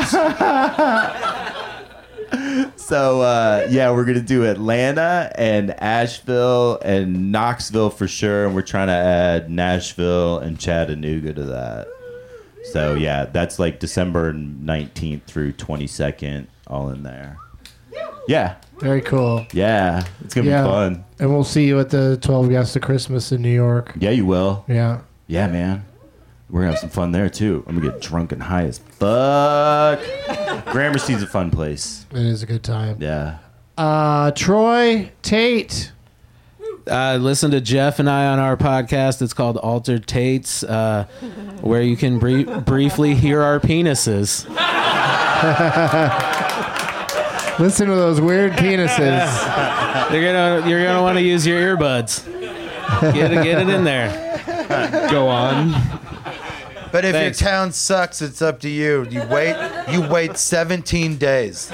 Speaker 9: So, yeah, we're going to do Atlanta and Asheville and Knoxville for sure. And we're trying to add Nashville and Chattanooga to that. So, yeah, that's like December 19th through 22nd, all in there. Yeah.
Speaker 6: Very cool.
Speaker 9: Yeah. It's going to be fun.
Speaker 6: And we'll see you at the 12 Guests of Christmas in New York.
Speaker 9: Yeah, you will.
Speaker 6: Yeah.
Speaker 9: Yeah, man. We're going to have some fun there, too. I'm going to get drunk and high as fuck. Gramercy's a fun place.
Speaker 6: It is a good time.
Speaker 9: Yeah.
Speaker 6: Troy, Tate.
Speaker 12: Listen to Jeff and I on our podcast. It's called Altered Tates, where you can briefly hear our penises.
Speaker 6: Listen to those weird penises.
Speaker 12: You're gonna want to use your earbuds. Get it in there. Go on.
Speaker 8: But if
Speaker 12: Thanks.
Speaker 8: your town sucks, it's up to you. You wait 17 days.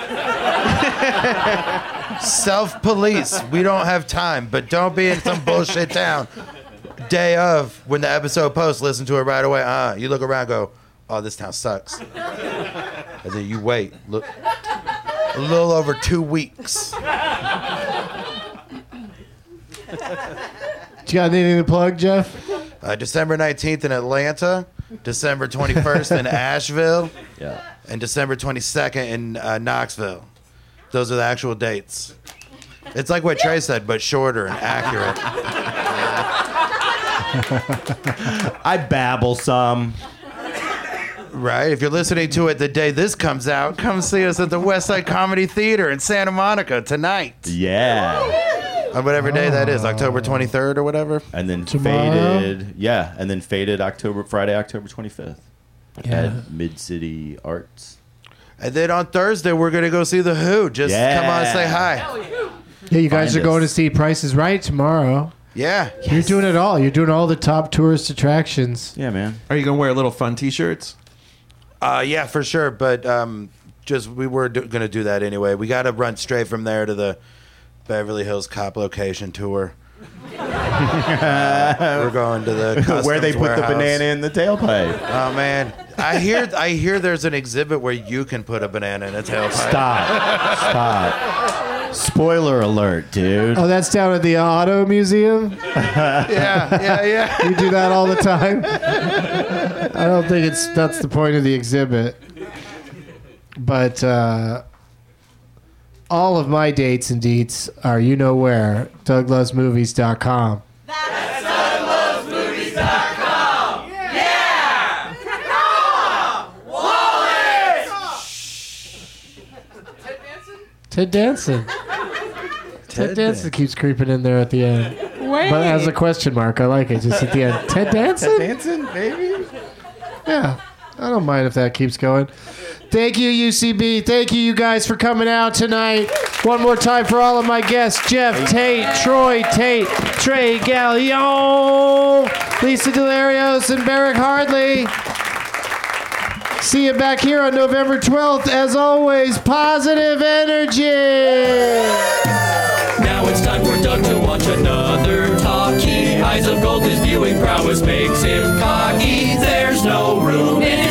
Speaker 8: Self-police. We don't have time, but don't be in some bullshit town. Day of, when the episode posts, listen to it right away. You look around, go, oh, this town sucks. And then you wait. Look, a little over 2 weeks.
Speaker 6: You got anything to plug, Jeff?
Speaker 8: December 19th in Atlanta, December 21st in Asheville, and December 22nd in Knoxville. Those are the actual dates. It's like what Trey said, but shorter and accurate.
Speaker 9: I babble some.
Speaker 8: Right? If you're listening to it the day this comes out, come see us at the West Side Comedy Theater in Santa Monica tonight.
Speaker 9: Yeah.
Speaker 8: On whatever day that is, October 23rd or whatever.
Speaker 9: And then
Speaker 6: Tomorrow?
Speaker 9: Faded Friday, October 25th at Mid-City Arts.
Speaker 8: And then on Thursday, we're going to go see The Who. Just come on and say hi.
Speaker 6: Yeah, you guys
Speaker 9: Find
Speaker 6: are going
Speaker 9: us.
Speaker 6: to see Price is Right tomorrow.
Speaker 8: Yeah.
Speaker 6: You're doing it all. You're doing all the top tourist attractions.
Speaker 9: Yeah, man.
Speaker 11: Are you gonna wear little fun T-shirts?
Speaker 8: Yeah, for sure. But we were going to do that anyway. We got to run straight from there to the Beverly Hills Cop Location tour. We're going to the
Speaker 9: where they put
Speaker 8: warehouse.
Speaker 9: the banana in the tailpipe.
Speaker 8: Oh man, I hear there's an exhibit where you can put a banana in a tailpipe.
Speaker 9: Stop. Spoiler alert, dude.
Speaker 6: Oh, that's down at the Auto Museum?
Speaker 8: Yeah.
Speaker 6: You do that all the time? I don't think that's the point of the exhibit. But all of my dates and deets are you know where, DougLovesMovies.com.
Speaker 5: That's DougLovesMovies.com. Yeah! Wallace!
Speaker 6: Ted Danson. Ted Danson keeps creeping in there at the end.
Speaker 10: Wait.
Speaker 6: But as a question mark, I like it just at the end. Ted Danson?
Speaker 9: Ted Danson, baby.
Speaker 6: Yeah, I don't mind if that keeps going. Thank you, UCB. Thank you, you guys, for coming out tonight. One more time for all of my guests: Jeff Tate, Troy Tate, Trey Gallion, Lisa Delarios, and Barrick Hardley. See you back here on November 12th. As always, positive energy.
Speaker 5: Now it's time for Doug to watch another talkie. Eyes of gold, his viewing prowess makes him cocky. There's no room in